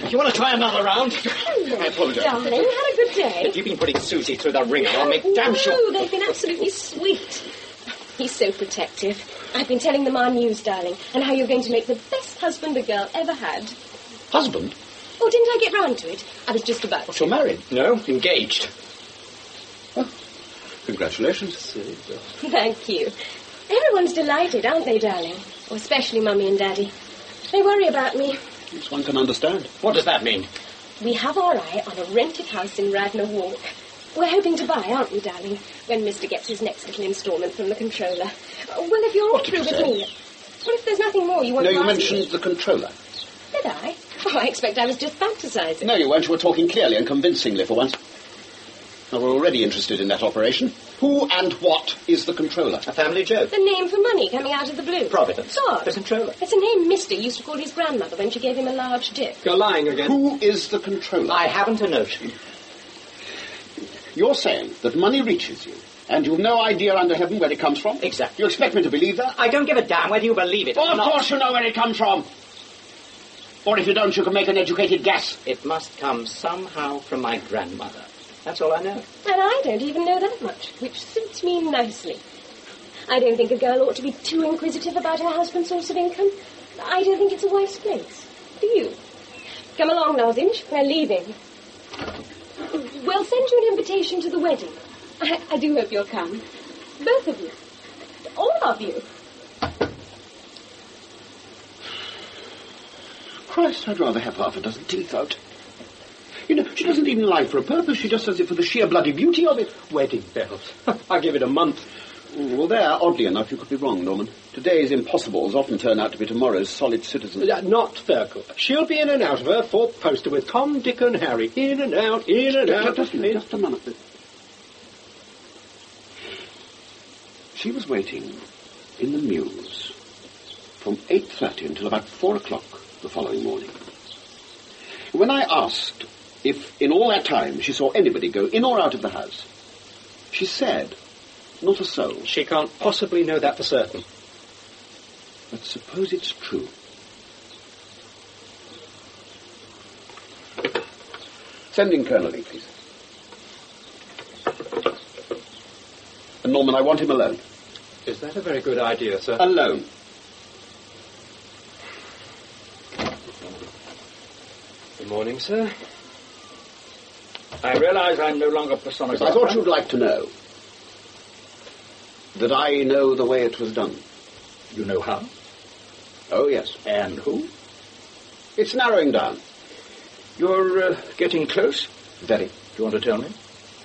You want to try another round? Hello, I apologize. darling. Had a good day. If you've been putting Susie through the ringer, I'll make Oh, damn no, sure... they've been absolutely sweet. He's so protective. I've been telling them our news, darling, and how you're going to make the best husband a girl ever had. Husband? Oh, didn't I get round to it? I was just about to. You're married? No, engaged. Congratulations. Thank you. Everyone's delighted, aren't they, darling? Oh, especially Mummy and Daddy. They worry about me. Yes, one can understand. What does that mean? We have our eye on a rented house in Radnor Walk. We're hoping to buy, aren't we, darling, when Mister gets his next little instalment from the controller. Uh, Well, if you're all through with me... Well, if there's nothing more you want No, to you ask mentioned me... the controller. Did I? Oh, I expect I was just fantasizing. No, you weren't. You were talking clearly and convincingly for once. Now, we're already interested in that operation. Who and what is the controller? A family joke. The name for money coming out of the blue. Providence. God. The controller. It's a name Mister used to call his grandmother when she gave him a large dick. You're lying again. Who is the controller? I haven't a notion. You're saying that money reaches you, and you've no idea under heaven where it comes from? Exactly. You expect me to believe that? I don't give a damn whether you believe it or Well, of not. course you know where it comes from. Or if you don't, you can make an educated guess. It must come somehow from my grandmother. That's all I know. And I don't even know that much, which suits me nicely. I don't think a girl ought to be too inquisitive about her husband's source of income. I don't think it's a wise place. Do you? Come along, Lozenge. We're leaving. We'll send you an invitation to the wedding. I, I do hope you'll come. Both of you. All of you. Christ, I'd rather have half a dozen teeth out. You know, she doesn't even lie for a purpose. She just does it for the sheer bloody beauty of it. Wedding bells. I'll give it a month. Well, there, oddly enough, you could be wrong, Norman. Today's impossibles often turn out to be tomorrow's solid citizens. Uh, not Thurgood. She'll be in and out of her fourth poster with Tom, Dick and Harry. In and out, in and out. Just, just, just a minute. She was waiting in the Mews from eight thirty until about four o'clock the following morning. When I asked if in all that time she saw anybody go in or out of the house, she said, not a soul. She can't possibly know that for certain. But suppose it's true. Send in Colonel Lee, please. And Norman, I want him alone. Is that a very good idea, sir? Alone. Good morning, sir. I realize I'm no longer personified. I thought you'd like to know that I know the way it was done. You know how? Oh, yes. And who? It's narrowing down. You're uh, getting close? Very. Do you want to tell me?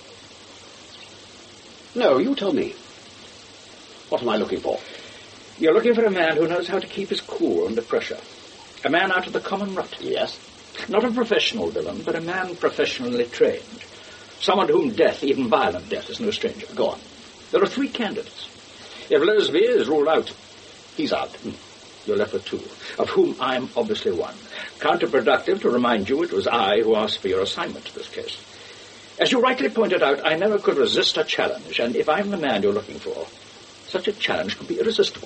No, you tell me. What am I looking for? You're looking for a man who knows how to keep his cool under pressure. A man out of the common rut. Yes. Not a professional villain, but a man professionally trained. Someone to whom death, even violent death, is no stranger. Go on. There are three candidates. If Lesbie is ruled out, he's out. Hmm. You're left with two, of whom I'm obviously one. Counterproductive to remind you it was I who asked for your assignment to this case. As you rightly pointed out, I never could resist a challenge, and if I'm the man you're looking for, such a challenge could be irresistible.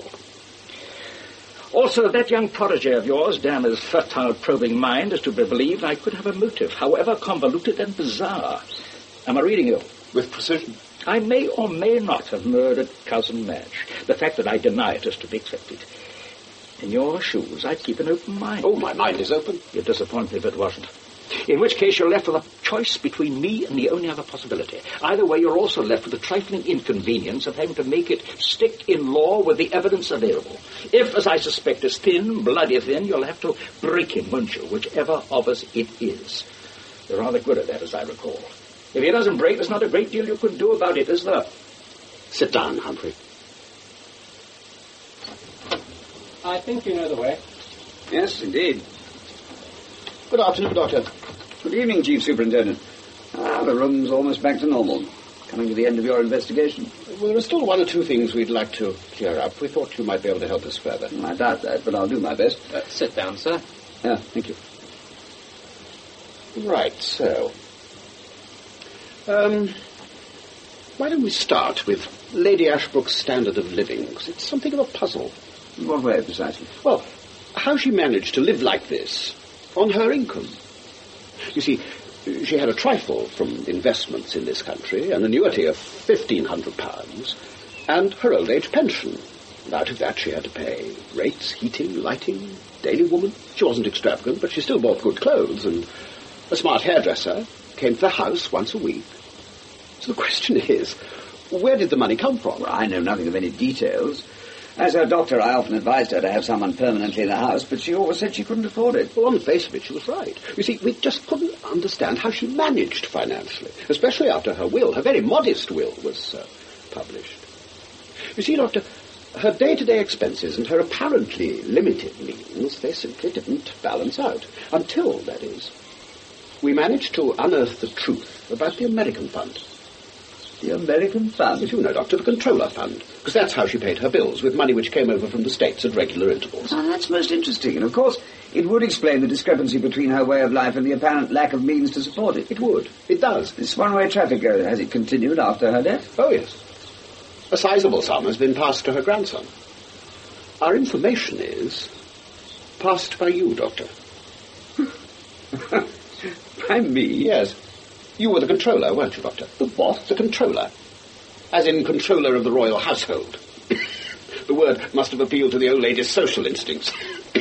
Also, that young protege of yours, Danner's fertile, probing mind, is to be believed I could have a motive, however convoluted and bizarre. Am I reading you? With precision. I may or may not have murdered Cousin Madge. The fact that I deny it is to be accepted. In your shoes, I'd keep an open mind. Oh, my mind is open. You'd disappoint me if it wasn't. In which case you're left with a choice between me and the only other possibility. Either way, you're also left with the trifling inconvenience of having to make it stick in law with the evidence available. If, as I suspect, is thin, bloody thin, you'll have to break him, won't you, whichever of us it is. You're rather good at that, as I recall. If he doesn't break, there's not a great deal you can do about it, is there? Sit down, Humphrey. I think you know the way. Yes, indeed. Good afternoon, Doctor. Good evening, Chief Superintendent. Ah, the room's almost back to normal. Coming to the end of your investigation. Well, there are still one or two things we'd like to clear up. We thought you might be able to help us further. I doubt that, but I'll do my best. Uh, sit down, sir. Yeah, thank you. Right, so... Um, why don't we start with Lady Ashbrook's standard of living? Because it's something of a puzzle. In what way, precisely? Well, how she managed to live like this on her income. You see, she had a trifle from investments in this country, an annuity of fifteen hundred pounds, and her old age pension. And out of that she had to pay rates, heating, lighting, daily woman. She wasn't extravagant, but she still bought good clothes, and a smart hairdresser came to the house once a week. So the question is, where did the money come from? Well, I know nothing of any details. As her doctor, I often advised her to have someone permanently in the house, but she always said she couldn't afford it. Well, on the face of it, she was right. You see, we just couldn't understand how she managed financially, especially after her will, her very modest will, was uh, published. You see, Doctor, her day-to-day expenses and her apparently limited means, they simply didn't balance out. Until, that is, we managed to unearth the truth about the American Fund. The American Fund? As you know, Doctor, the Controller Fund. Because that's how she paid her bills, with money which came over from the States at regular intervals. Oh, that's most interesting. And, of course, it would explain the discrepancy between her way of life and the apparent lack of means to support it. It would. It does. This one-way traffic, uh, has it continued after her death? Oh, yes. A sizable sum has been passed to her grandson. Our information is passed by you, Doctor. By me? Yes. You were the controller, weren't you, Doctor? The what? The controller. As in controller of the royal household. The word must have appealed to the old lady's social instincts.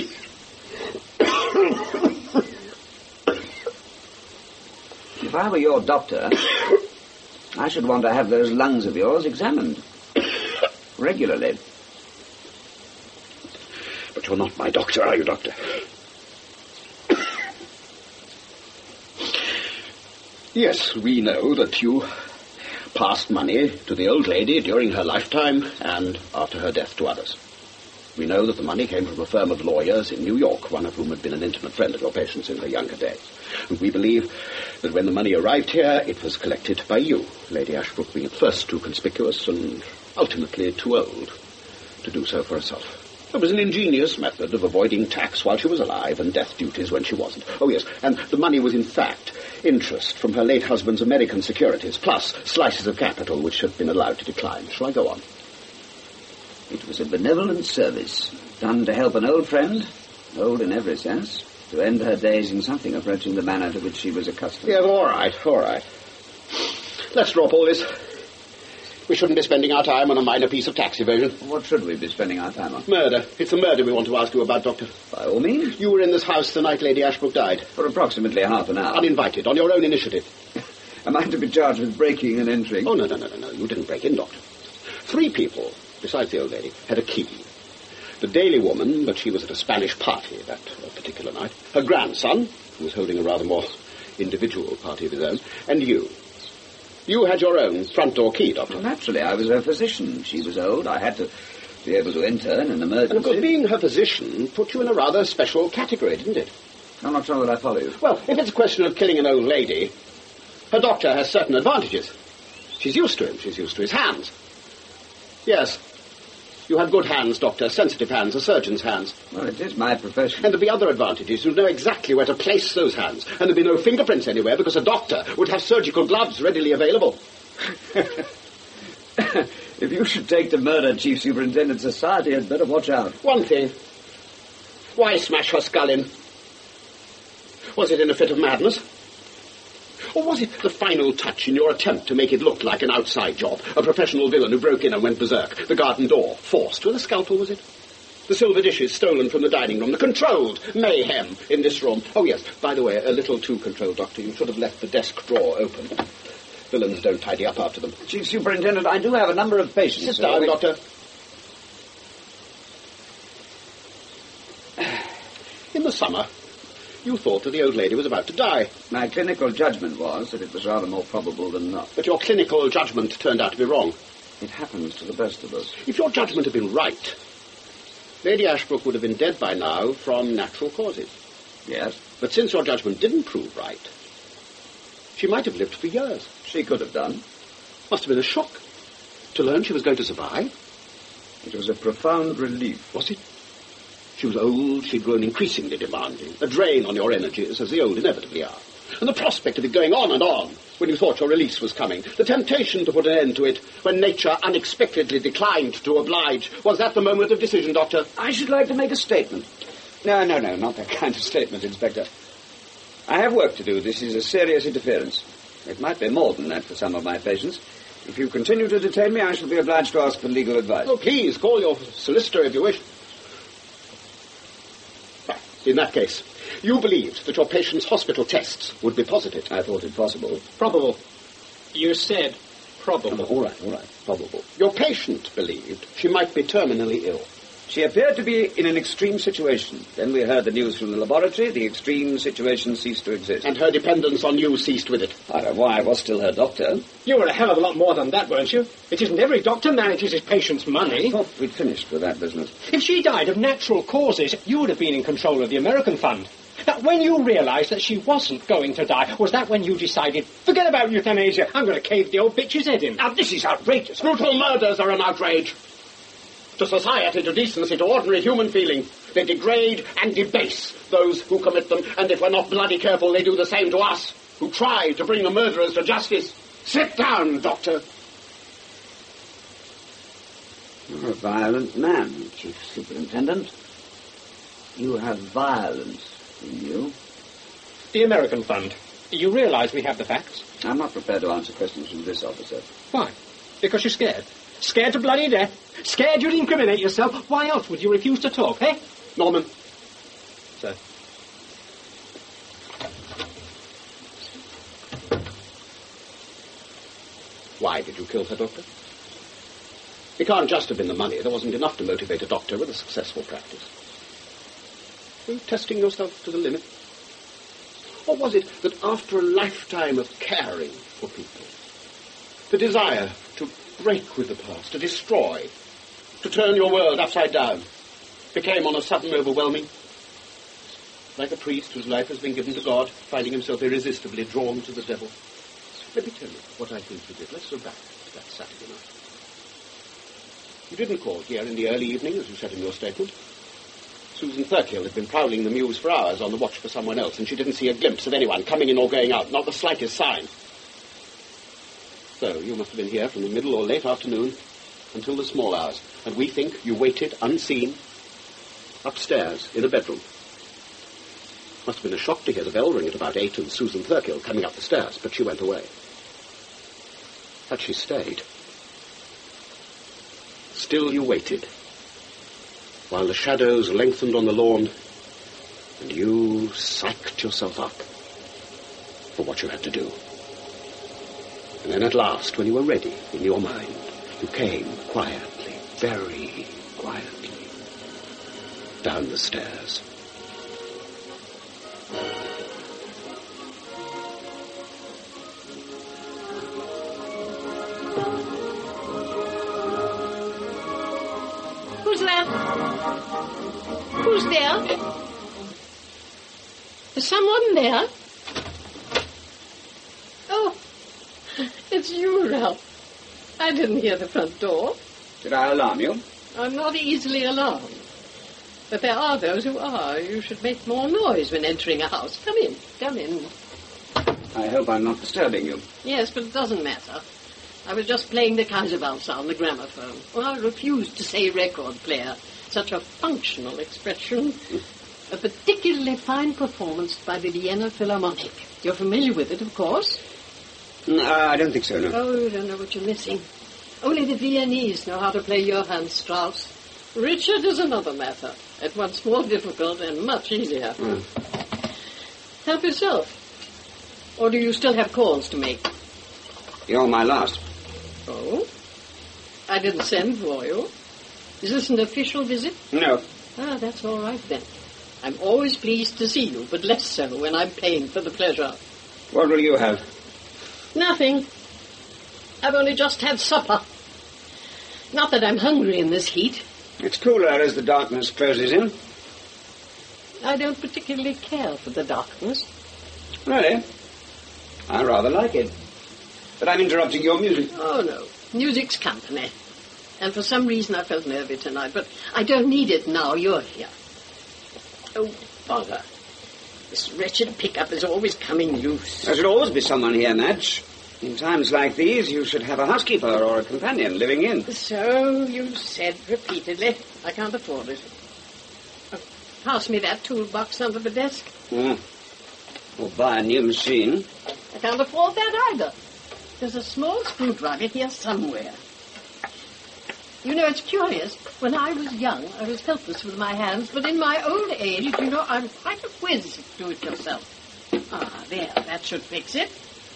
If I were your doctor, I should want to have those lungs of yours examined. Regularly. But you're not my doctor, are you, Doctor? Yes, we know that you passed money to the old lady during her lifetime and after her death to others. We know that the money came from a firm of lawyers in New York, one of whom had been an intimate friend of your patient's in her younger days. And we believe that when the money arrived here, it was collected by you, Lady Ashbrook being at first too conspicuous and ultimately too old to do so for herself. It was an ingenious method of avoiding tax while she was alive and death duties when she wasn't. Oh, yes, and the money was in fact interest from her late husband's American securities, plus slices of capital which had been allowed to decline. Shall I go on? It was a benevolent service, done to help an old friend, old in every sense, to end her days in something approaching the manner to which she was accustomed. Yes, all right, all right. Let's drop all this. We shouldn't be spending our time on a minor piece of tax evasion. What should we be spending our time on? Murder. It's the murder we want to ask you about, Doctor. By all means. You were in this house the night Lady Ashbrook died. For approximately half an hour. Uninvited, on your own initiative. Am I to be charged with breaking and entering? Oh, no, no, no, no, no. You didn't break in, Doctor. Three people, besides the old lady, had a key. The Daily woman, but she was at a Spanish party that uh, particular night. Her grandson, who was holding a rather more individual party of his own, and you. You had your own front door key, Doctor. Well, naturally, I was her physician. She was old. I had to be able to enter in an emergency. And of course, being her physician put you in a rather special category, didn't it? I'm not sure that I follow you. Well, if it's a question of killing an old lady, her doctor has certain advantages. She's used to him. She's used to his hands. Yes. You have good hands, Doctor, sensitive hands, a surgeon's hands. Well, it is my profession. And there'd be other advantages. You'd know exactly where to place those hands. And there'd be no fingerprints anywhere because a doctor would have surgical gloves readily available. If you should take to murder Chief Superintendent Society, I'd better watch out. One thing. Why smash her skull in? Was it in a fit of madness? Or was it the final touch in your attempt to make it look like an outside job? A professional villain who broke in and went berserk. The garden door forced with a scalpel, was it? The silver dishes stolen from the dining room. The controlled mayhem in this room. Oh, yes, by the way, a little too controlled, Doctor. You should have left the desk drawer open. Villains don't tidy up after them. Chief Superintendent, I do have a number of patients. Sit down, Doctor. In the summer, you thought that the old lady was about to die. My clinical judgment was that it was rather more probable than not. But your clinical judgment turned out to be wrong. It happens to the best of us. If your judgment had been right, Lady Ashbrook would have been dead by now from natural causes. Yes. But since your judgment didn't prove right, she might have lived for years. She could have done. Must have been a shock to learn she was going to survive. It was a profound relief. Was it? She was old, she'd grown increasingly demanding, a drain on your energies, as the old inevitably are. And the prospect of it going on and on, when you thought your release was coming, the temptation to put an end to it, when nature unexpectedly declined to oblige, was that the moment of decision, Doctor? I should like to make a statement. No, no, no, not that kind of statement, Inspector. I have work to do. This is a serious interference. It might be more than that for some of my patients. If you continue to detain me, I shall be obliged to ask for legal advice. Oh, please, call your solicitor if you wish. In that case, you believed that your patient's hospital tests would be positive. I thought it possible. Probable. You said probable. Oh, all right, all right, probable. Your patient believed she might be terminally ill. She appeared to be in an extreme situation. Then we heard the news from the laboratory. The extreme situation ceased to exist. And her dependence on you ceased with it. I don't know why. I was still her doctor. You were a hell of a lot more than that, weren't you? It isn't every doctor manages his patient's money. I thought we'd finished with that business. If she died of natural causes, you would have been in control of the American Fund. Now, when you realised that she wasn't going to die, was that when you decided, forget about euthanasia, I'm going to cave the old bitch's head in? Now, this is outrageous. Brutal murders are an outrage. To society, to decency, to ordinary human feeling. They degrade and debase those who commit them, and if we're not bloody careful, they do the same to us, who try to bring the murderers to justice. Sit down, Doctor. You're a violent man, Chief Superintendent. You have violence in you. The American Fund. You realise we have the facts? I'm not prepared to answer questions from this officer. Why? Because you're scared? Scared to bloody death? Scared you'd incriminate yourself? Why else would you refuse to talk, eh? Norman. Sir. Why did you kill her, Doctor? It can't just have been the money. There wasn't enough to motivate a doctor with a successful practice. Were you testing yourself to the limit? Or was it that after a lifetime of caring for people, the desire to break with the past, to destroy, to turn your world upside down, became on a sudden overwhelming? Like a priest whose life has been given to God, finding himself irresistibly drawn to the devil. Let me tell you what I think you did. Let's go back to that Saturday night. You didn't call here in the early evening, as you said in your statement. Susan Thurkill had been prowling the mews for hours on the watch for someone else, and she didn't see a glimpse of anyone coming in or going out, not the slightest sign. So you must have been here from the middle or late afternoon until the small hours, and we think you waited unseen upstairs in a bedroom. Must have been a shock to hear the bell ring at about eight and Susan Thurkill coming up the stairs, but she went away. Had she stayed, still you waited, while the shadows lengthened on the lawn, and you psyched yourself up for what you had to do. And then at last, when you were ready in your mind, you came quietly, very quietly, down the stairs. Who's there? Who's there? Is someone there? Oh, it's you, Ralph. I didn't hear the front door. Did I alarm you? I'm not easily alarmed. But there are those who are. You should make more noise when entering a house. Come in, come in. I hope I'm not disturbing you. Yes, but it doesn't matter. I was just playing the Kaiserwalzer on the gramophone. Well, I refuse to say record player. Such a functional expression. A particularly fine performance by the Vienna Philharmonic. You're familiar with it, of course? No, I don't think so, no. Oh, you don't know what you're missing. Only the Viennese know how to play Johann Strauss. Richard is another matter. At once more difficult and much easier. Mm. Help yourself. Or do you still have calls to make? You're my last. Oh? I didn't send for you. Is this an official visit? No. Ah, that's all right then. I'm always pleased to see you, but less so when I'm paying for the pleasure. What will you have? Nothing. I've only just had supper. Not that I'm hungry in this heat. It's cooler as the darkness closes in. I don't particularly care for the darkness. Really? I rather like it. But I'm interrupting your music. Oh, no. Music's company. And for some reason I felt nervy tonight, but I don't need it now you're here. Oh, bother. This wretched pickup is always coming loose. There should always be someone here, Madge. In times like these, you should have a housekeeper or a companion living in. So you said repeatedly. I can't afford it. Oh, pass me that toolbox under the desk. Mm. Or buy a new machine. I can't afford that either. There's a small screwdriver here somewhere. You know, it's curious. When I was young, I was helpless with my hands, but in my old age, you know, I'm quite a whiz at do-it-yourself. Ah, there, that should fix it.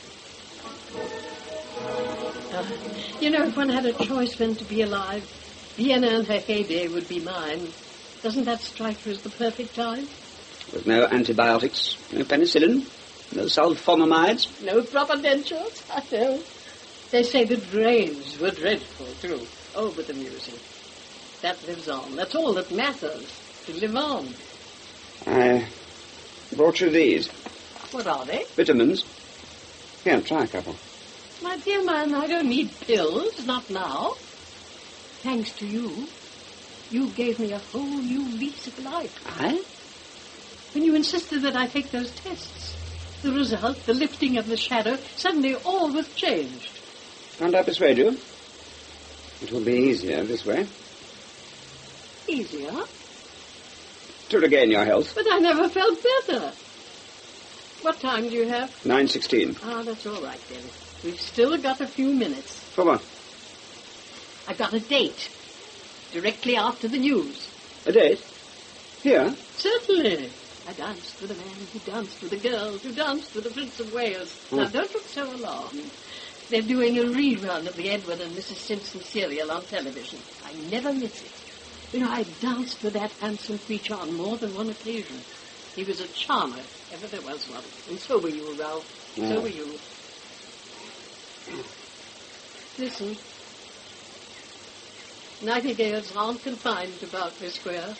Uh, you know, if one had a choice when to be alive, Vienna in her heyday would be mine. Doesn't that strike you as the perfect time? With no antibiotics, no penicillin, no sulfonamides. No proper dentures, I know. They say the drains were dreadful, too. Oh, but the music. That lives on. That's all that matters, to live on. I brought you these. What are they? Vitamins. Here, try a couple. My dear man, I don't need pills, not now. Thanks to you, you gave me a whole new lease of life. I? When you insisted that I take those tests, the result, the lifting of the shadow, suddenly all was changed. Can't I persuade you? It will be easier this way. Easier? To regain your health. But I never felt better. What time do you have? nine sixteen. Ah, that's all right, then. We've still got a few minutes. For what? I've got a date. Directly after the news. A date? Here? Certainly. I danced with a man who danced with a girl who danced with the Prince of Wales. Oh. Now, don't look so alarmed. They're doing a rerun of the Edward and Missus Simpson serial on television. I never miss it. You know, I danced with that handsome creature on more than one occasion. He was a charmer, ever there was one. And so were you, Ralph. Yeah. So were you. Listen. Nightingales aren't confined to Berkeley Square.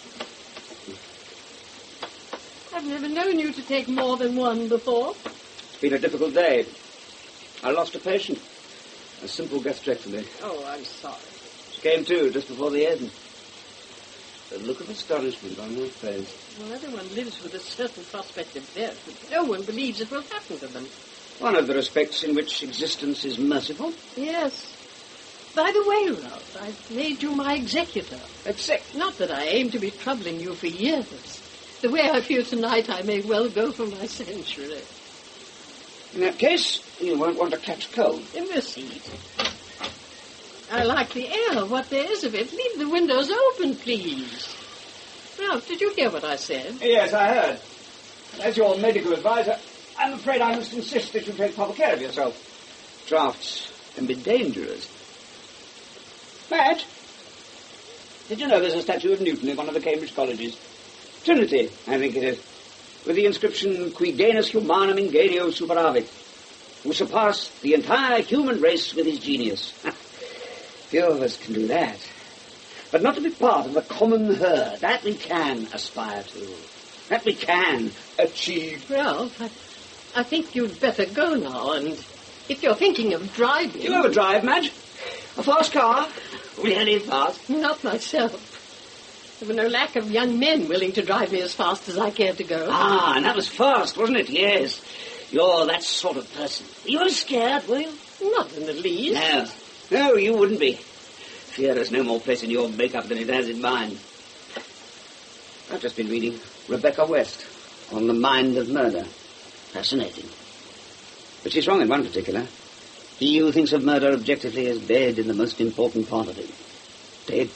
I've never known you to take more than one before. It's been a difficult day. I lost a patient. A simple gastrectomy. Oh, I'm sorry. She came to just before the end. The look of astonishment on her face. Well, everyone lives with a certain prospect of death, but no one believes it will happen to them. One of the respects in which existence is merciful. Yes. By the way, Ralph, I've made you my executor. Exec? Not that I aim to be troubling you for years. The way I feel tonight, I may well go for my century. In that case, you won't want to catch cold. In the seat. I like the air, what there is of it. Leave the windows open, please. Ralph, did you hear what I said? Yes, I heard. As your medical advisor, I'm afraid I must insist that you take proper care of yourself. Drafts can be dangerous. Madge, did you know there's a statue of Newton in one of the Cambridge colleges? Trinity, I think it is, with the inscription Qui genus humanum ingenio superavit, who surpassed the entire human race with his genius. Few of us can do that. But not to be part of the common herd, that we can aspire to. That we can achieve. Ralph, I, I think you'd better go now, and if you're thinking of driving... Do you ever drive, Madge? A fast car? Really fast? Not myself. There were no lack of young men willing to drive me as fast as I cared to go. Ah, and that was fast, wasn't it? Yes. You're that sort of person. You were scared, were you? Not in the least. No. No, you wouldn't be. Fear has no more place in your makeup than it has in mine. I've just been reading Rebecca West on the mind of murder. Fascinating. But she's wrong in one particular. He who thinks of murder objectively is dead in the most important part of it. Dead?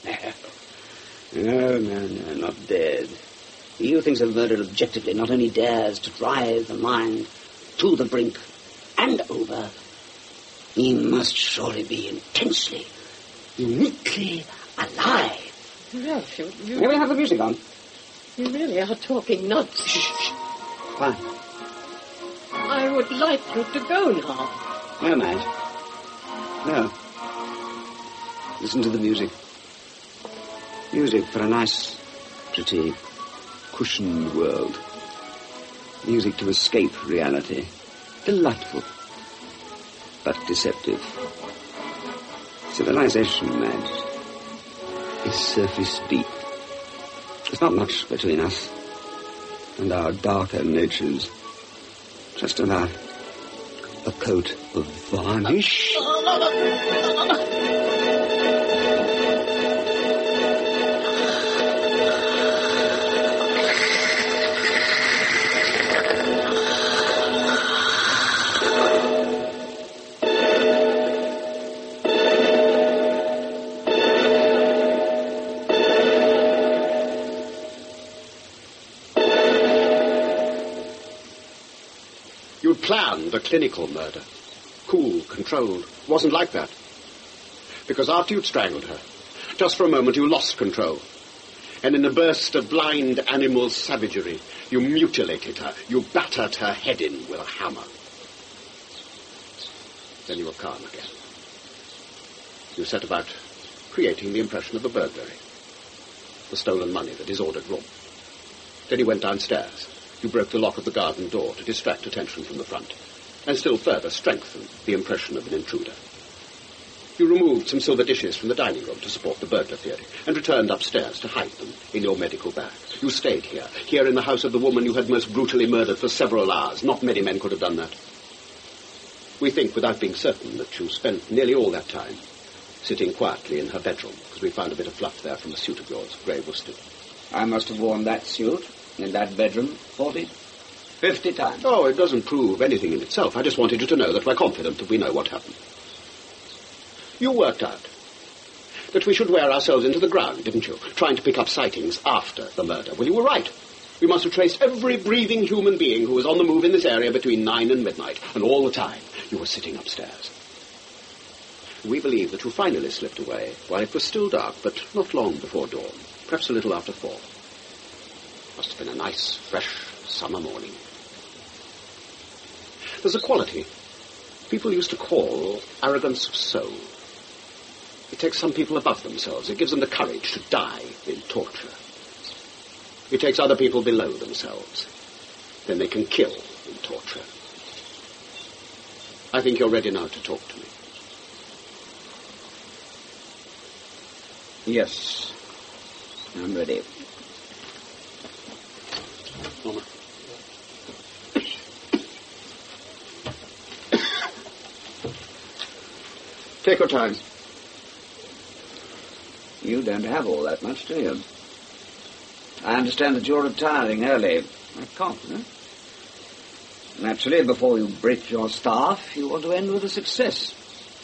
No, no, no, not dead. He who thinks of murder objectively not only dares to drive the mind to the brink and over, he must surely be intensely, uniquely alive. Ralph, you... you May we have the music on? You really are talking nonsense. Shh, shh. Fine. I would like you to go now. No, Madge. No. Listen to the music. Music for a nice, pretty, cushioned world. Music to escape reality. Delightful, but deceptive. Civilization, Madge, is surface deep. There's not much between us and our darker natures. Just about a coat of varnish. You'd planned a clinical murder. Cool, controlled. It wasn't like that. Because after you'd strangled her, just for a moment you lost control. And in a burst of blind animal savagery, you mutilated her. You battered her head in with a hammer. Then you were calm again. You set about creating the impression of a burglary. The stolen money, the disordered room. Then you went downstairs. You broke the lock of the garden door to distract attention from the front, and still further strengthened the impression of an intruder. You removed some silver dishes from the dining room to support the burglar theory, and returned upstairs to hide them in your medical bag. You stayed here, here in the house of the woman you had most brutally murdered for several hours. Not many men could have done that. We think, without being certain, that you spent nearly all that time sitting quietly in her bedroom, because we found a bit of fluff there from a suit of yours, grey worsted. I must have worn that suit in that bedroom forty, fifty times. Oh, it doesn't prove anything in itself. I just wanted you to know that we're confident that we know what happened. You worked out that we should wear ourselves into the ground, didn't you? Trying to pick up sightings after the murder. Well, you were right. We must have traced every breathing human being who was on the move in this area between nine and midnight. And all the time, you were sitting upstairs. We believe that you finally slipped away while it was still dark, but not long before dawn. Perhaps a little after four. Must have been a nice, fresh summer morning. There's a quality people used to call arrogance of soul. It takes some people above themselves. It gives them the courage to die in torture. It takes other people below themselves. Then they can kill in torture. I think you're ready now to talk to me. Yes, I'm ready. Norma. Take your time. You don't have all that much, do you? I understand that you're retiring early. I can't, huh? Naturally, before you break your staff, you want to end with a success.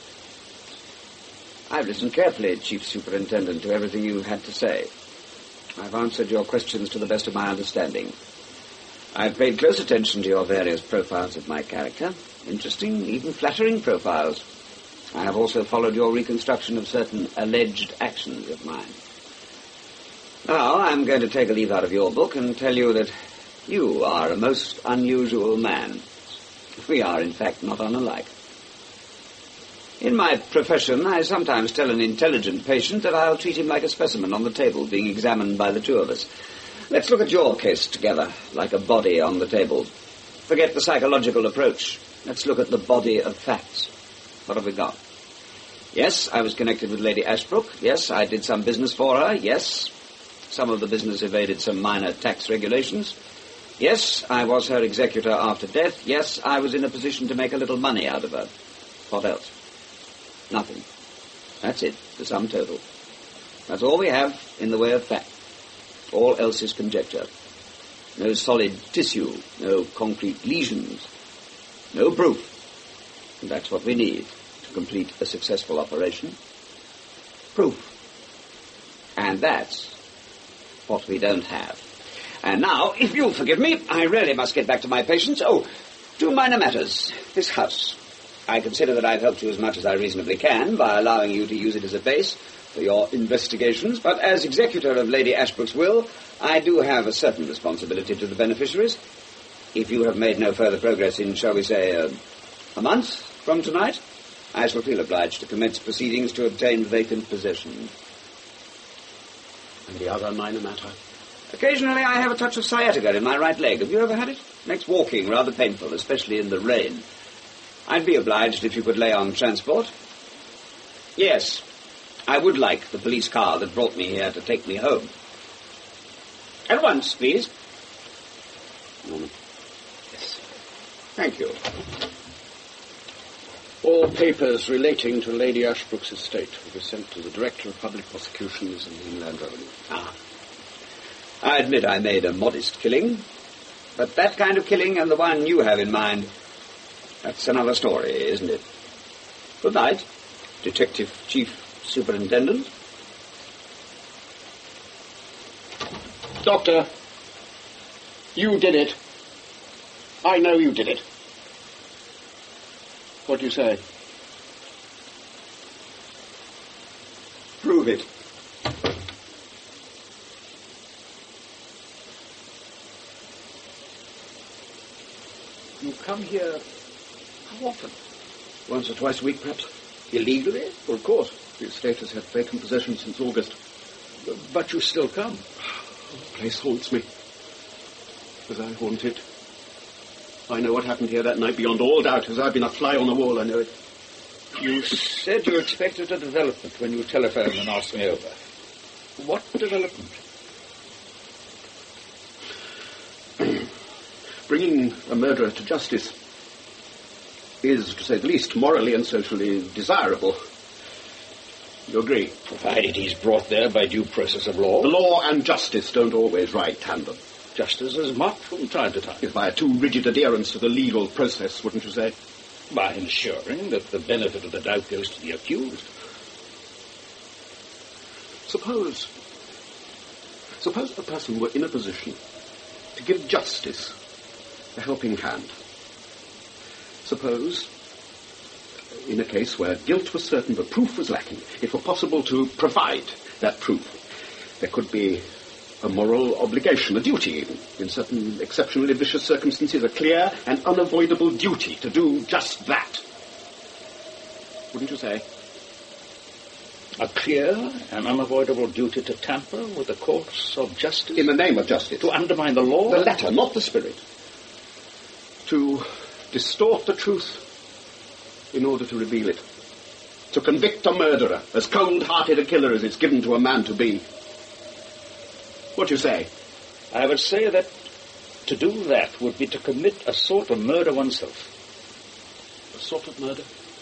I've listened carefully, Chief Superintendent, to everything you've had to say. I've answered your questions to the best of my understanding. I've paid close attention to your various profiles of my character. Interesting, even flattering profiles. I have also followed your reconstruction of certain alleged actions of mine. Now, I'm going to take a leaf out of your book and tell you that you are a most unusual man. We are, in fact, not unlike. In my profession, I sometimes tell an intelligent patient that I'll treat him like a specimen on the table being examined by the two of us. Let's look at your case together, like a body on the table. Forget the psychological approach. Let's look at the body of facts. What have we got? Yes, I was connected with Lady Ashbrook. Yes, I did some business for her. Yes, some of the business evaded some minor tax regulations. Yes, I was her executor after death. Yes, I was in a position to make a little money out of her. What else? Nothing. That's it, the sum total. That's all we have in the way of fact. All else is conjecture. No solid tissue, no concrete lesions, no proof. And that's what we need to complete a successful operation. Proof. And that's what we don't have. And now, if you'll forgive me, I really must get back to my patients. Oh, two minor matters. This house. I consider that I've helped you as much as I reasonably can by allowing you to use it as a base for your investigations, but as executor of Lady Ashbrook's will, I do have a certain responsibility to the beneficiaries. If you have made no further progress in, shall we say, uh, a month from tonight, I shall feel obliged to commence proceedings to obtain vacant possession. And the other minor matter? Occasionally I have a touch of sciatica in my right leg. Have you ever had it? Makes walking rather painful, especially in the rain. I'd be obliged if you could lay on transport. Yes, I would like the police car that brought me here to take me home. At once, please. Moment. Yes. Thank you. All papers relating to Lady Ashbrook's estate will be sent to the Director of Public Prosecutions and the Inland Revenue. Ah. I admit I made a modest killing, but that kind of killing and the one you have in mind, that's another story, isn't it? Good night, Detective Chief Superintendent. Doctor, you did it. I know you did it. What do you say? Prove it. You come here how often? Once or twice a week, perhaps. Illegally? Well, of course. The estate has had vacant possession since August. But you still come. The place haunts me. As I haunt it. I know what happened here that night beyond all doubt. As I've been a fly on the wall, I know it. You said you expected a development when you telephoned and asked me over. What development? Bringing a murderer to justice is, to say the least, morally and socially desirable. You agree? Provided he's brought there by due process of law. The law and justice don't always ride tandem. Justice is mocked from time to time. If by a too rigid adherence to the legal process, wouldn't you say? By ensuring that the benefit of the doubt goes to the accused. Suppose... Suppose a person were in a position to give justice a helping hand. Suppose, in a case where guilt was certain but proof was lacking, it were possible to provide that proof. There could be a moral obligation, a duty even, in certain exceptionally vicious circumstances, a clear and unavoidable duty to do just that. Wouldn't you say? A clear and unavoidable duty to tamper with the course of justice? In the name of justice. To undermine the law? The letter, not the spirit. To distort the truth in order to reveal it. To convict a murderer, as cold-hearted a killer as it's given to a man to be. What do you say? I would say that to do that would be to commit a sort of murder oneself. A sort of murder?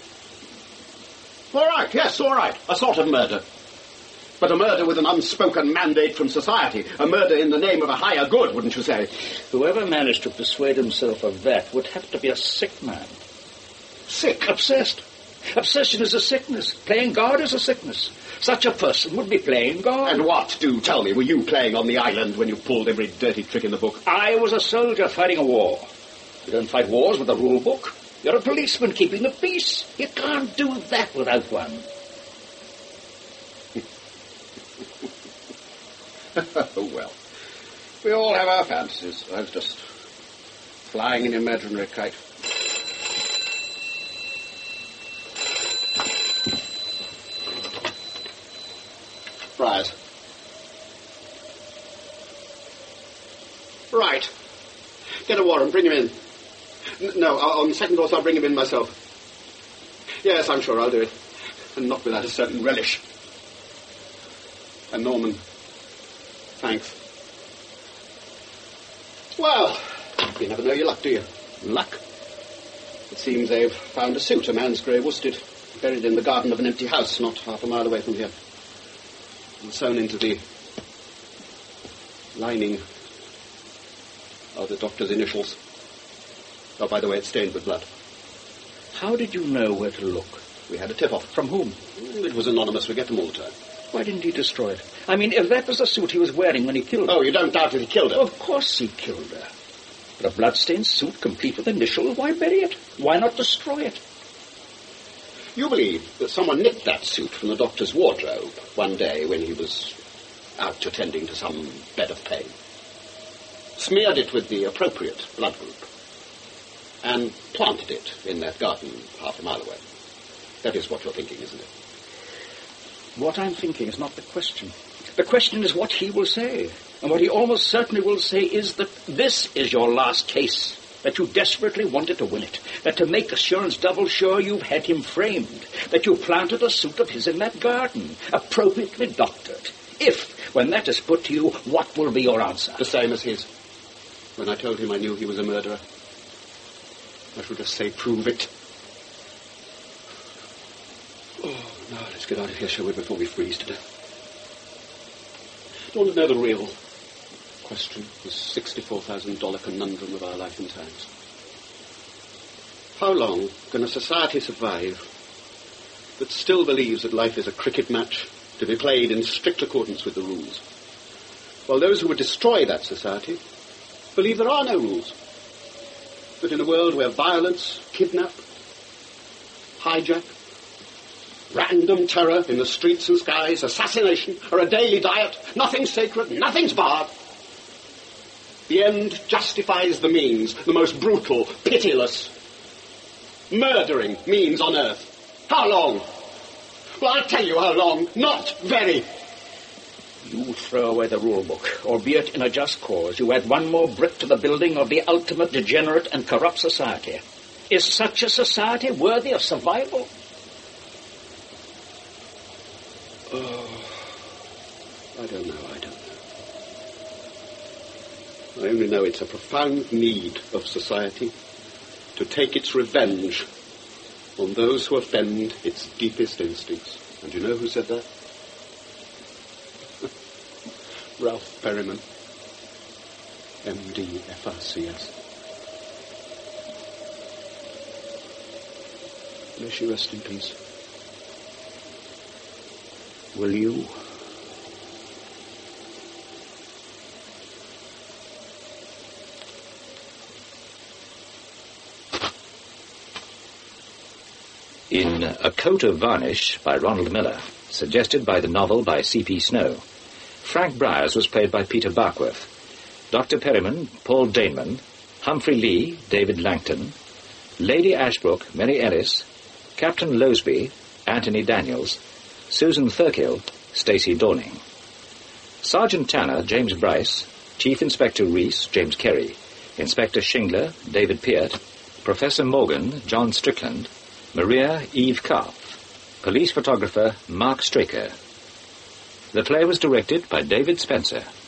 All right, yes, all right. A sort of murder. But a murder with an unspoken mandate from society. A murder in the name of a higher good, wouldn't you say? Whoever managed to persuade himself of that would have to be a sick man. Sick? Obsessed. Obsession is a sickness. Playing God is a sickness. Such a person would be playing God. And what, do tell me, were you playing on the island when you pulled every dirty trick in the book? I was a soldier fighting a war. You don't fight wars with a rule book. You're a policeman keeping the peace. You can't do that without one. Oh, well. We all have our fantasies. I was just flying an imaginary kite. Friars. Right. Get a warrant, bring him in. N- no, on second thoughts I'll bring him in myself. Yes, I'm sure I'll do it. And not without a certain relish. And Norman, thanks. Well, you never know your luck, do you? Luck? It seems they've found a suit, a man's grey worsted, buried in the garden of an empty house not half a mile away from here. And sewn into the lining are the doctor's initials. Oh, by the way, it's stained with blood. How did you know where to look? We had a tip-off. From whom? It was anonymous. We get them all the time. Why didn't he destroy it? I mean, if that was the suit he was wearing when he killed her. Oh, you don't doubt that he killed her? Of course he killed her. But a blood-stained suit complete with initials, why bury it? Why not destroy it? You believe that someone nicked that suit from the doctor's wardrobe one day when he was out attending to some bed of pain, smeared it with the appropriate blood group, and planted it in that garden half a mile away. That is what you're thinking, isn't it? What I'm thinking is not the question. The question is what he will say. And what he almost certainly will say is that this is your last case, that you desperately wanted to win it, that to make assurance double sure you've had him framed, that you planted a suit of his in that garden, appropriately doctored. If, when that is put to you, what will be your answer? The same as his. When I told him I knew he was a murderer, I should just say, prove it. Oh, now let's get out of here, shall we, before we freeze to death. Do you want to know the real question, the sixty-four thousand dollars conundrum of our life and times? How long can a society survive that still believes that life is a cricket match to be played in strict accordance with the rules, while those who would destroy that society believe there are no rules, that in a world where violence, kidnap, hijack, random terror in the streets and skies, assassination, are a daily diet. Nothing's sacred, nothing's barred. The end justifies the means, the most brutal, pitiless, murdering means on earth. How long? Well, I'll tell you how long. Not very. You throw away the rule book, albeit in a just cause. You add one more brick to the building of the ultimate degenerate and corrupt society. Is such a society worthy of survival? Oh, I don't know, I don't know. I only know it's a profound need of society to take its revenge on those who offend its deepest instincts. And you know who said that? Ralph Perryman, M D F R C S. May she rest in peace. Will you? In A Coat of Varnish by Ronald Miller, suggested by the novel by C P Snow, Frank Briars was played by Peter Barkworth, Doctor Perryman, Paul Daneman, Humphrey Lee, David Langton, Lady Ashbrook, Mary Ellis, Captain Loseby, Anthony Daniels, Susan Thurkill, Stacey Dorning. Sergeant Tanner, James Bryce, Chief Inspector Reese, James Kerry, Inspector Shingler, David Peart, Professor Morgan, John Strickland, Maria, Eve Karpf, Police Photographer, Mark Straker. The play was directed by David Spencer.